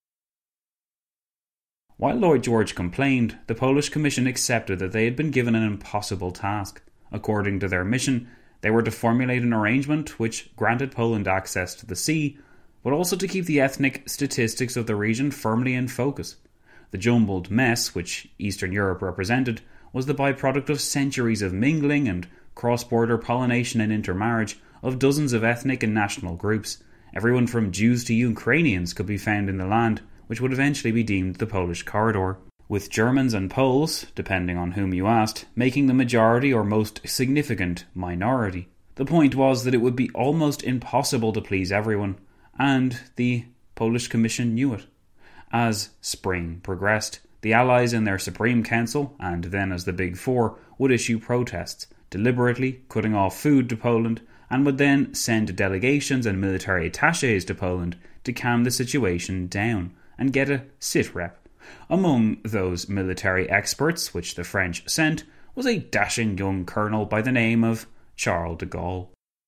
While Lloyd George complained, the Polish Commission accepted that they had been given an impossible task. According to their mission, they were to formulate an arrangement which granted Poland access to the sea, but also to keep the ethnic statistics of the region firmly in focus. The jumbled mess which Eastern Europe represented was the byproduct of centuries of mingling and cross-border pollination and intermarriage of dozens of ethnic and national groups. Everyone from Jews to Ukrainians could be found in the land, which would eventually be deemed the Polish Corridor, with Germans and Poles, depending on whom you asked, making the majority or most significant minority. The point was that it would be almost impossible to please everyone, and the Polish Commission knew it. As spring progressed, the Allies in their Supreme Council, and then as the Big Four, would issue protests, deliberately cutting off food to Poland, and would then send delegations and military attachés to Poland to calm the situation down and get a sit-rep. Among those military experts which the French sent was a dashing young colonel by the name of Charles de Gaulle.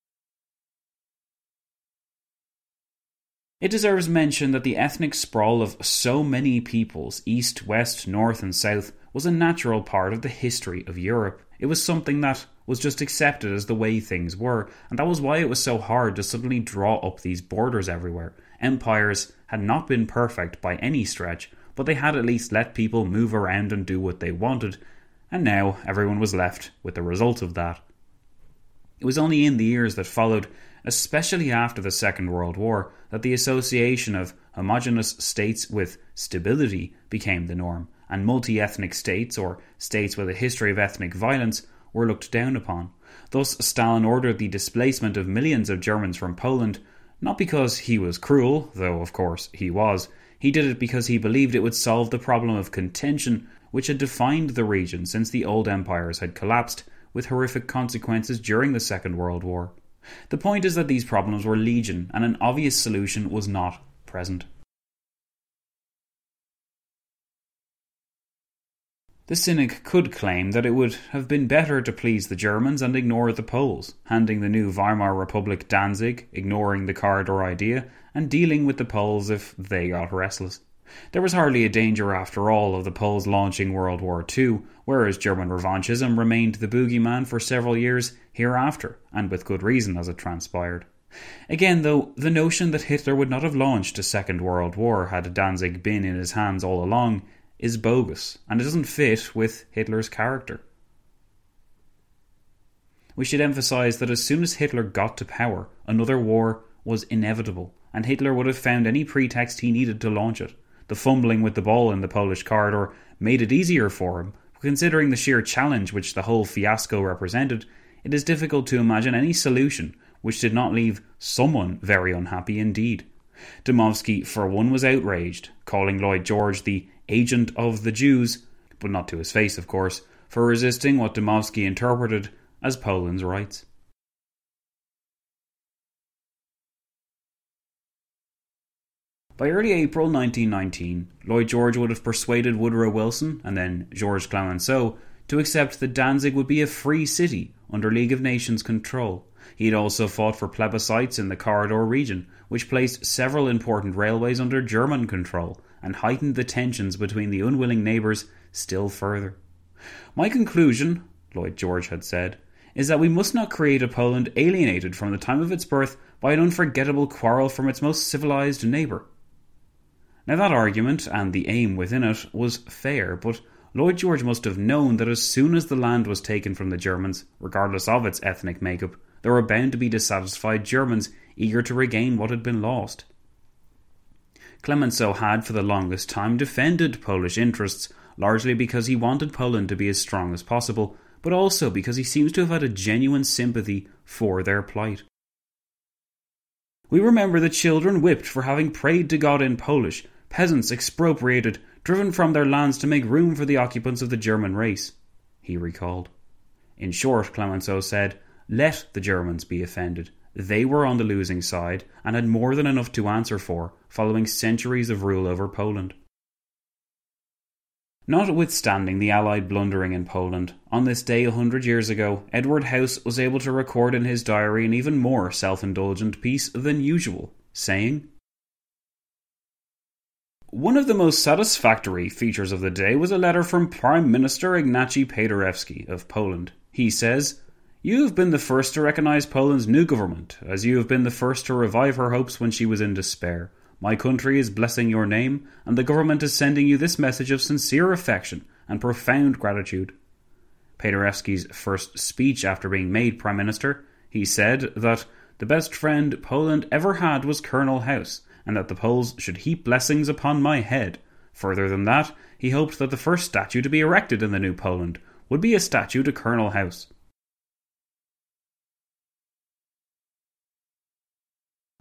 It deserves mention that the ethnic sprawl of so many peoples, east, west, north and south, was a natural part of the history of Europe. It was something that was just accepted as the way things were, and that was why it was so hard to suddenly draw up these borders everywhere. Empires had not been perfect by any stretch, but they had at least let people move around and do what they wanted, and now everyone was left with the result of that. It was only in the years that followed, especially after the Second World War, that the association of homogeneous states with stability became the norm, and multi-ethnic states, or states with a history of ethnic violence, were looked down upon. Thus, Stalin ordered the displacement of millions of Germans from Poland, not because he was cruel, though of course he was. He did it because he believed it would solve the problem of contention which had defined the region since the old empires had collapsed, with horrific consequences during the Second World War. The point is that these problems were legion, and an obvious solution was not present. The cynic could claim that it would have been better to please the Germans and ignore the Poles, handing the new Weimar Republic Danzig, ignoring the corridor idea, and dealing with the Poles if they got restless. There was hardly a danger, after all, of the Poles launching World War II, whereas German revanchism remained the boogeyman for several years hereafter, and with good reason as it transpired. Again, though, the notion that Hitler would not have launched a Second World War had Danzig been in his hands all along is bogus, and it doesn't fit with Hitler's character. We should emphasise that as soon as Hitler got to power, another war was inevitable, and Hitler would have found any pretext he needed to launch it. The fumbling with the ball in the Polish corridor made it easier for him. Considering the sheer challenge which the whole fiasco represented, it is difficult to imagine any solution which did not leave someone very unhappy indeed. Dmowski, for one, was outraged, calling Lloyd George the agent of the Jews, but not to his face, of course, for resisting what Dmowski interpreted as Poland's rights. By early April 1919, Lloyd George would have persuaded Woodrow Wilson, and then Georges Clemenceau, to accept that Danzig would be a free city under League of Nations control. He had also fought for plebiscites in the corridor region, which placed several important railways under German control and heightened the tensions between the unwilling neighbours still further. "My conclusion," Lloyd George had said, "is that we must not create a Poland alienated from the time of its birth by an unforgettable quarrel from its most civilised neighbour." Now that argument, and the aim within it, was fair, but Lloyd George must have known that as soon as the land was taken from the Germans, regardless of its ethnic makeup, there were bound to be dissatisfied Germans eager to regain what had been lost. Clemenceau had for the longest time defended Polish interests, largely because he wanted Poland to be as strong as possible, but also because he seems to have had a genuine sympathy for their plight. "We remember the children whipped for having prayed to God in Polish, peasants expropriated, driven from their lands to make room for the occupants of the German race," he recalled. In short, Clemenceau said, let the Germans be offended. They were on the losing side and had more than enough to answer for, following centuries of rule over Poland. Notwithstanding the Allied blundering in Poland, on this day 100 years ago, Edward House was able to record in his diary an even more self-indulgent piece than usual, saying, "One of the most satisfactory features of the day was a letter from Prime Minister Ignacy Paderewski of Poland. He says, 'You have been the first to recognise Poland's new government, as you have been the first to revive her hopes when she was in despair. My country is blessing your name, and the government is sending you this message of sincere affection and profound gratitude.'" Paderewski's first speech after being made Prime Minister, he said that the best friend Poland ever had was Colonel House, and that the Poles should heap blessings upon my head. Further than that, he hoped that the first statue to be erected in the new Poland would be a statue to Colonel House.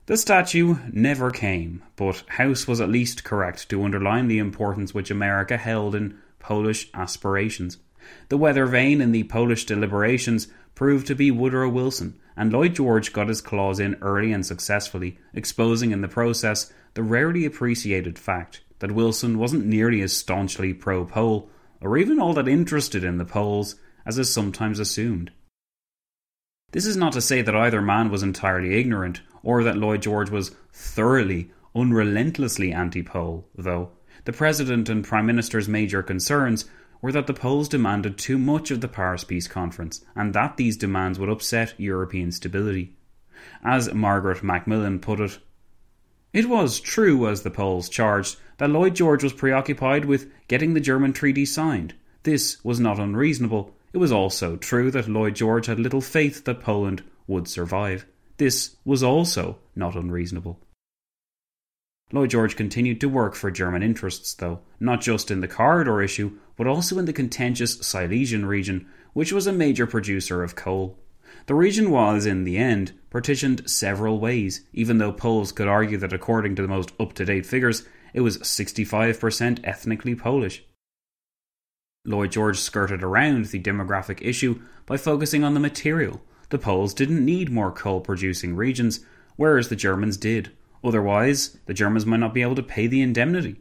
The statue never came, but House was at least correct to underline the importance which America held in Polish aspirations. The weather vane in the Polish deliberations proved to be Woodrow Wilson, and Lloyd George got his claws in early and successfully, exposing in the process the rarely appreciated fact that Wilson wasn't nearly as staunchly pro-Pole, or even all that interested in the Poles, as is sometimes assumed. This is not to say that either man was entirely ignorant, or that Lloyd George was thoroughly, unrelentlessly anti-Pole, though. The President and Prime Minister's major concerns were that the Poles demanded too much of the Paris Peace Conference, and that these demands would upset European stability. As Margaret Macmillan put it, "It was true, as the Poles charged, that Lloyd George was preoccupied with getting the German treaty signed. This was not unreasonable. It was also true that Lloyd George had little faith that Poland would survive. This was also not unreasonable." Lloyd George continued to work for German interests, though, not just in the corridor issue, but also in the contentious Silesian region, which was a major producer of coal. The region was, in the end, partitioned several ways, even though Poles could argue that according to the most up-to-date figures, it was 65% ethnically Polish. Lloyd George skirted around the demographic issue by focusing on the material. The Poles didn't need more coal-producing regions, whereas the Germans did. Otherwise, the Germans might not be able to pay the indemnity.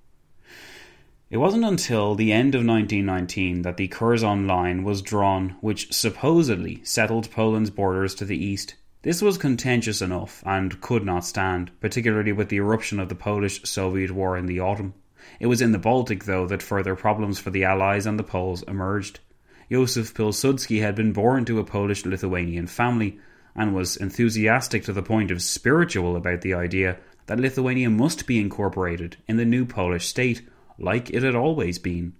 It wasn't until the end of 1919 that the Curzon Line was drawn, which supposedly settled Poland's borders to the east. This was contentious enough and could not stand, particularly with the eruption of the Polish-Soviet War in the autumn. It was in the Baltic, though, that further problems for the Allies and the Poles emerged. Józef Pilsudski had been born to a Polish-Lithuanian family, and was enthusiastic to the point of spiritual about the idea that Lithuania must be incorporated in the new Polish state, like it had always been.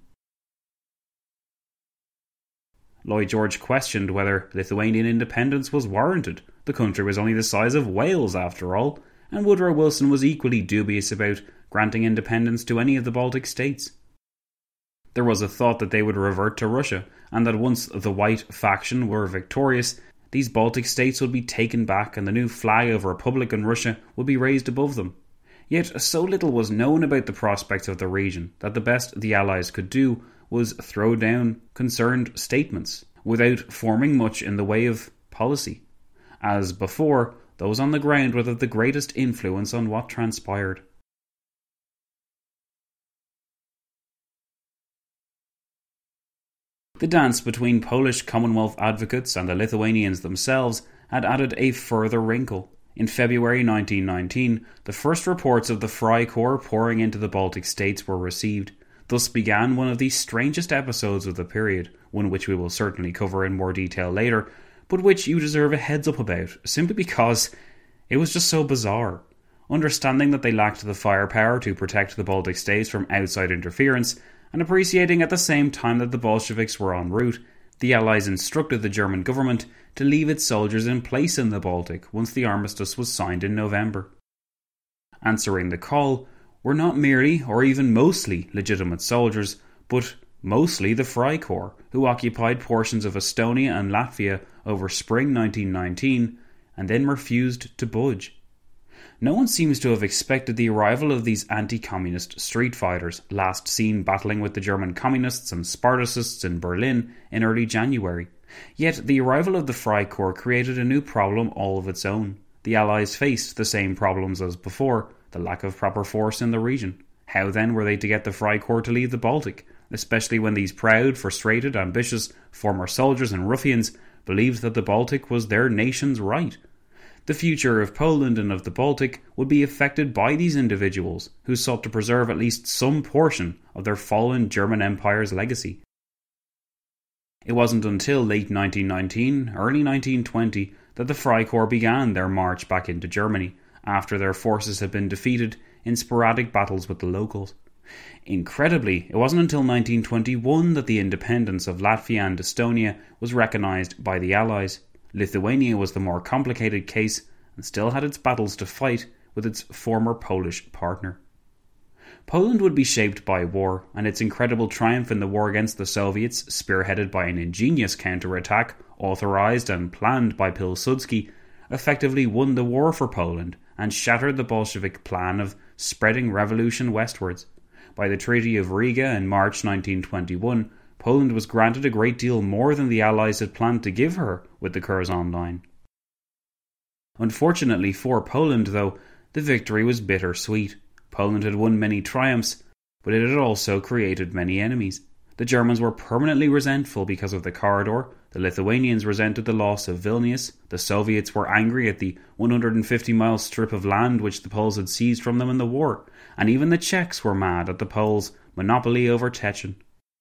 Lloyd George questioned whether Lithuanian independence was warranted. The country was only the size of Wales, after all, and Woodrow Wilson was equally dubious about granting independence to any of the Baltic states. There was a thought that they would revert to Russia, and that once the White faction were victorious, these Baltic states would be taken back and the new flag of Republican Russia would be raised above them. Yet so little was known about the prospects of the region that the best the Allies could do was throw down concerned statements, without forming much in the way of policy. As before, those on the ground were the greatest influence on what transpired. The dance between Polish Commonwealth advocates and the Lithuanians themselves had added a further wrinkle. In February 1919, the first reports of the Freikorps pouring into the Baltic states were received. Thus began one of the strangest episodes of the period, one which we will certainly cover in more detail later, but which you deserve a heads up about, simply because it was just so bizarre. Understanding that they lacked the firepower to protect the Baltic states from outside interference, and appreciating at the same time that the Bolsheviks were en route, the Allies instructed the German government to leave its soldiers in place in the Baltic once the armistice was signed in November. Answering the call were not merely, or even mostly, legitimate soldiers, but mostly the Freikorps, who occupied portions of Estonia and Latvia over spring 1919, and then refused to budge. No one seems to have expected the arrival of these anti-communist street fighters, last seen battling with the German communists and Spartacists in Berlin in early January. Yet the arrival of the Freikorps created a new problem all of its own. The Allies faced the same problems as before, the lack of proper force in the region. How then were they to get the Freikorps to leave the Baltic, especially when these proud, frustrated, ambitious former soldiers and ruffians believed that the Baltic was their nation's right? The future of Poland and of the Baltic would be affected by these individuals, who sought to preserve at least some portion of their fallen German Empire's legacy. It wasn't until late 1919, early 1920, that the Freikorps began their march back into Germany, after their forces had been defeated in sporadic battles with the locals. Incredibly, it wasn't until 1921 that the independence of Latvia and Estonia was recognised by the Allies. Lithuania was the more complicated case and still had its battles to fight with its former Polish partner. Poland would be shaped by war, and its incredible triumph in the war against the Soviets, spearheaded by an ingenious counterattack authorised and planned by Pilsudski, effectively won the war for Poland and shattered the Bolshevik plan of spreading revolution westwards. By the Treaty of Riga in March 1921, Poland was granted a great deal more than the Allies had planned to give her with the Curzon Line. Unfortunately for Poland, though, the victory was bittersweet. Poland had won many triumphs, but it had also created many enemies. The Germans were permanently resentful because of the corridor, the Lithuanians resented the loss of Vilnius, the Soviets were angry at the 150-mile strip of land which the Poles had seized from them in the war, and even the Czechs were mad at the Poles' monopoly over Teschen.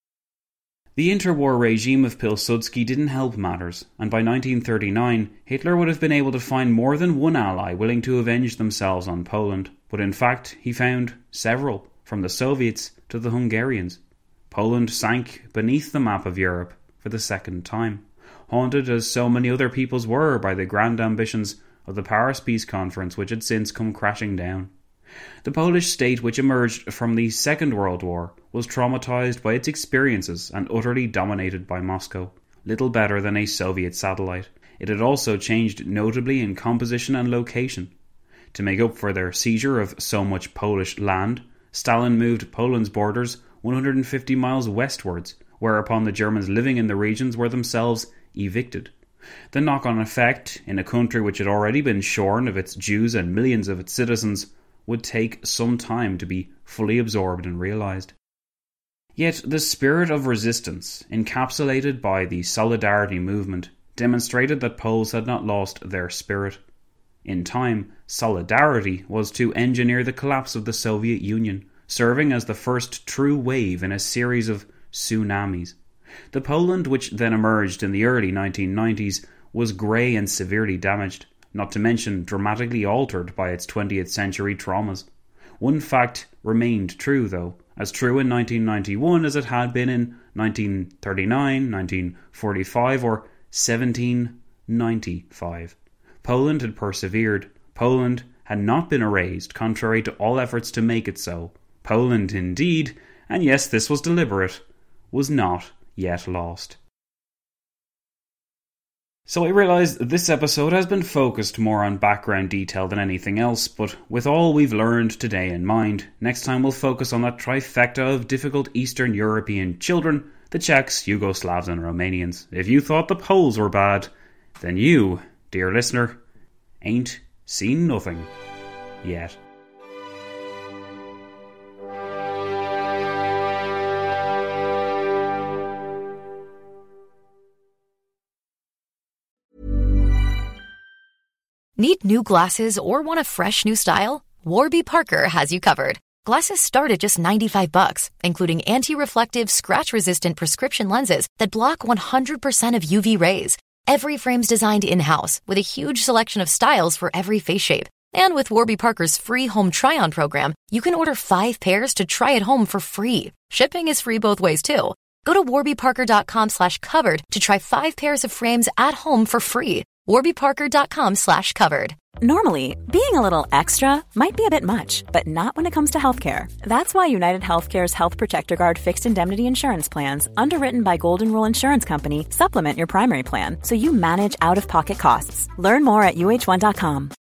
The interwar regime of Pilsudski didn't help matters, and by 1939 Hitler would have been able to find more than one ally willing to avenge themselves on Poland, but in fact he found several, from the Soviets to the Hungarians. Poland sank beneath the map of Europe for the second time, haunted as so many other peoples were by the grand ambitions of the Paris Peace Conference which had since come crashing down. The Polish state, which emerged from the Second World War, was traumatized by its experiences and utterly dominated by Moscow, little better than a Soviet satellite. It had also changed notably in composition and location. To make up for their seizure of so much Polish land, Stalin moved Poland's borders 150 miles westwards, whereupon the Germans living in the regions were themselves evicted. The knock-on effect, in a country which had already been shorn of its Jews and millions of its citizens, would take some time to be fully absorbed and realised. Yet the spirit of resistance, encapsulated by the Solidarity movement, demonstrated that Poles had not lost their spirit. In time, Solidarity was to engineer the collapse of the Soviet Union, serving as the first true wave in a series of tsunamis. The Poland which then emerged in the early 1990s was grey and severely damaged, not to mention dramatically altered by its 20th century traumas. One fact remained true, though, as true in 1991 as it had been in 1939, 1945 or 1795. Poland had persevered. Poland had not been erased, contrary to all efforts to make it so. Poland, indeed, and yes, this was deliberate, was not yet lost. So I realise this episode has been focused more on background detail than anything else, but with all we've learned today in mind, next time we'll focus on that trifecta of difficult Eastern European children, the Czechs, Yugoslavs and Romanians. If you thought the Poles were bad, then you, dear listener, ain't seen nothing yet. Need new glasses or want a fresh new style? Warby Parker has you covered. Glasses start at just $95, including anti-reflective, scratch-resistant prescription lenses that block 100% of UV rays. Every frame's designed in-house with a huge selection of styles for every face shape. And with Warby Parker's free home try-on program, you can order 5 pairs to try at home for free. Shipping is free both ways, too. Go to warbyparker.com/covered to try 5 pairs of frames at home for free. warbyparker.com/covered. Normally, being a little extra might be a bit much, but not when it comes to healthcare. That's why United Healthcare's Health Protector Guard fixed indemnity insurance plans, underwritten by Golden Rule Insurance Company, supplement your primary plan so you manage out-of-pocket costs. Learn more at UH1.com.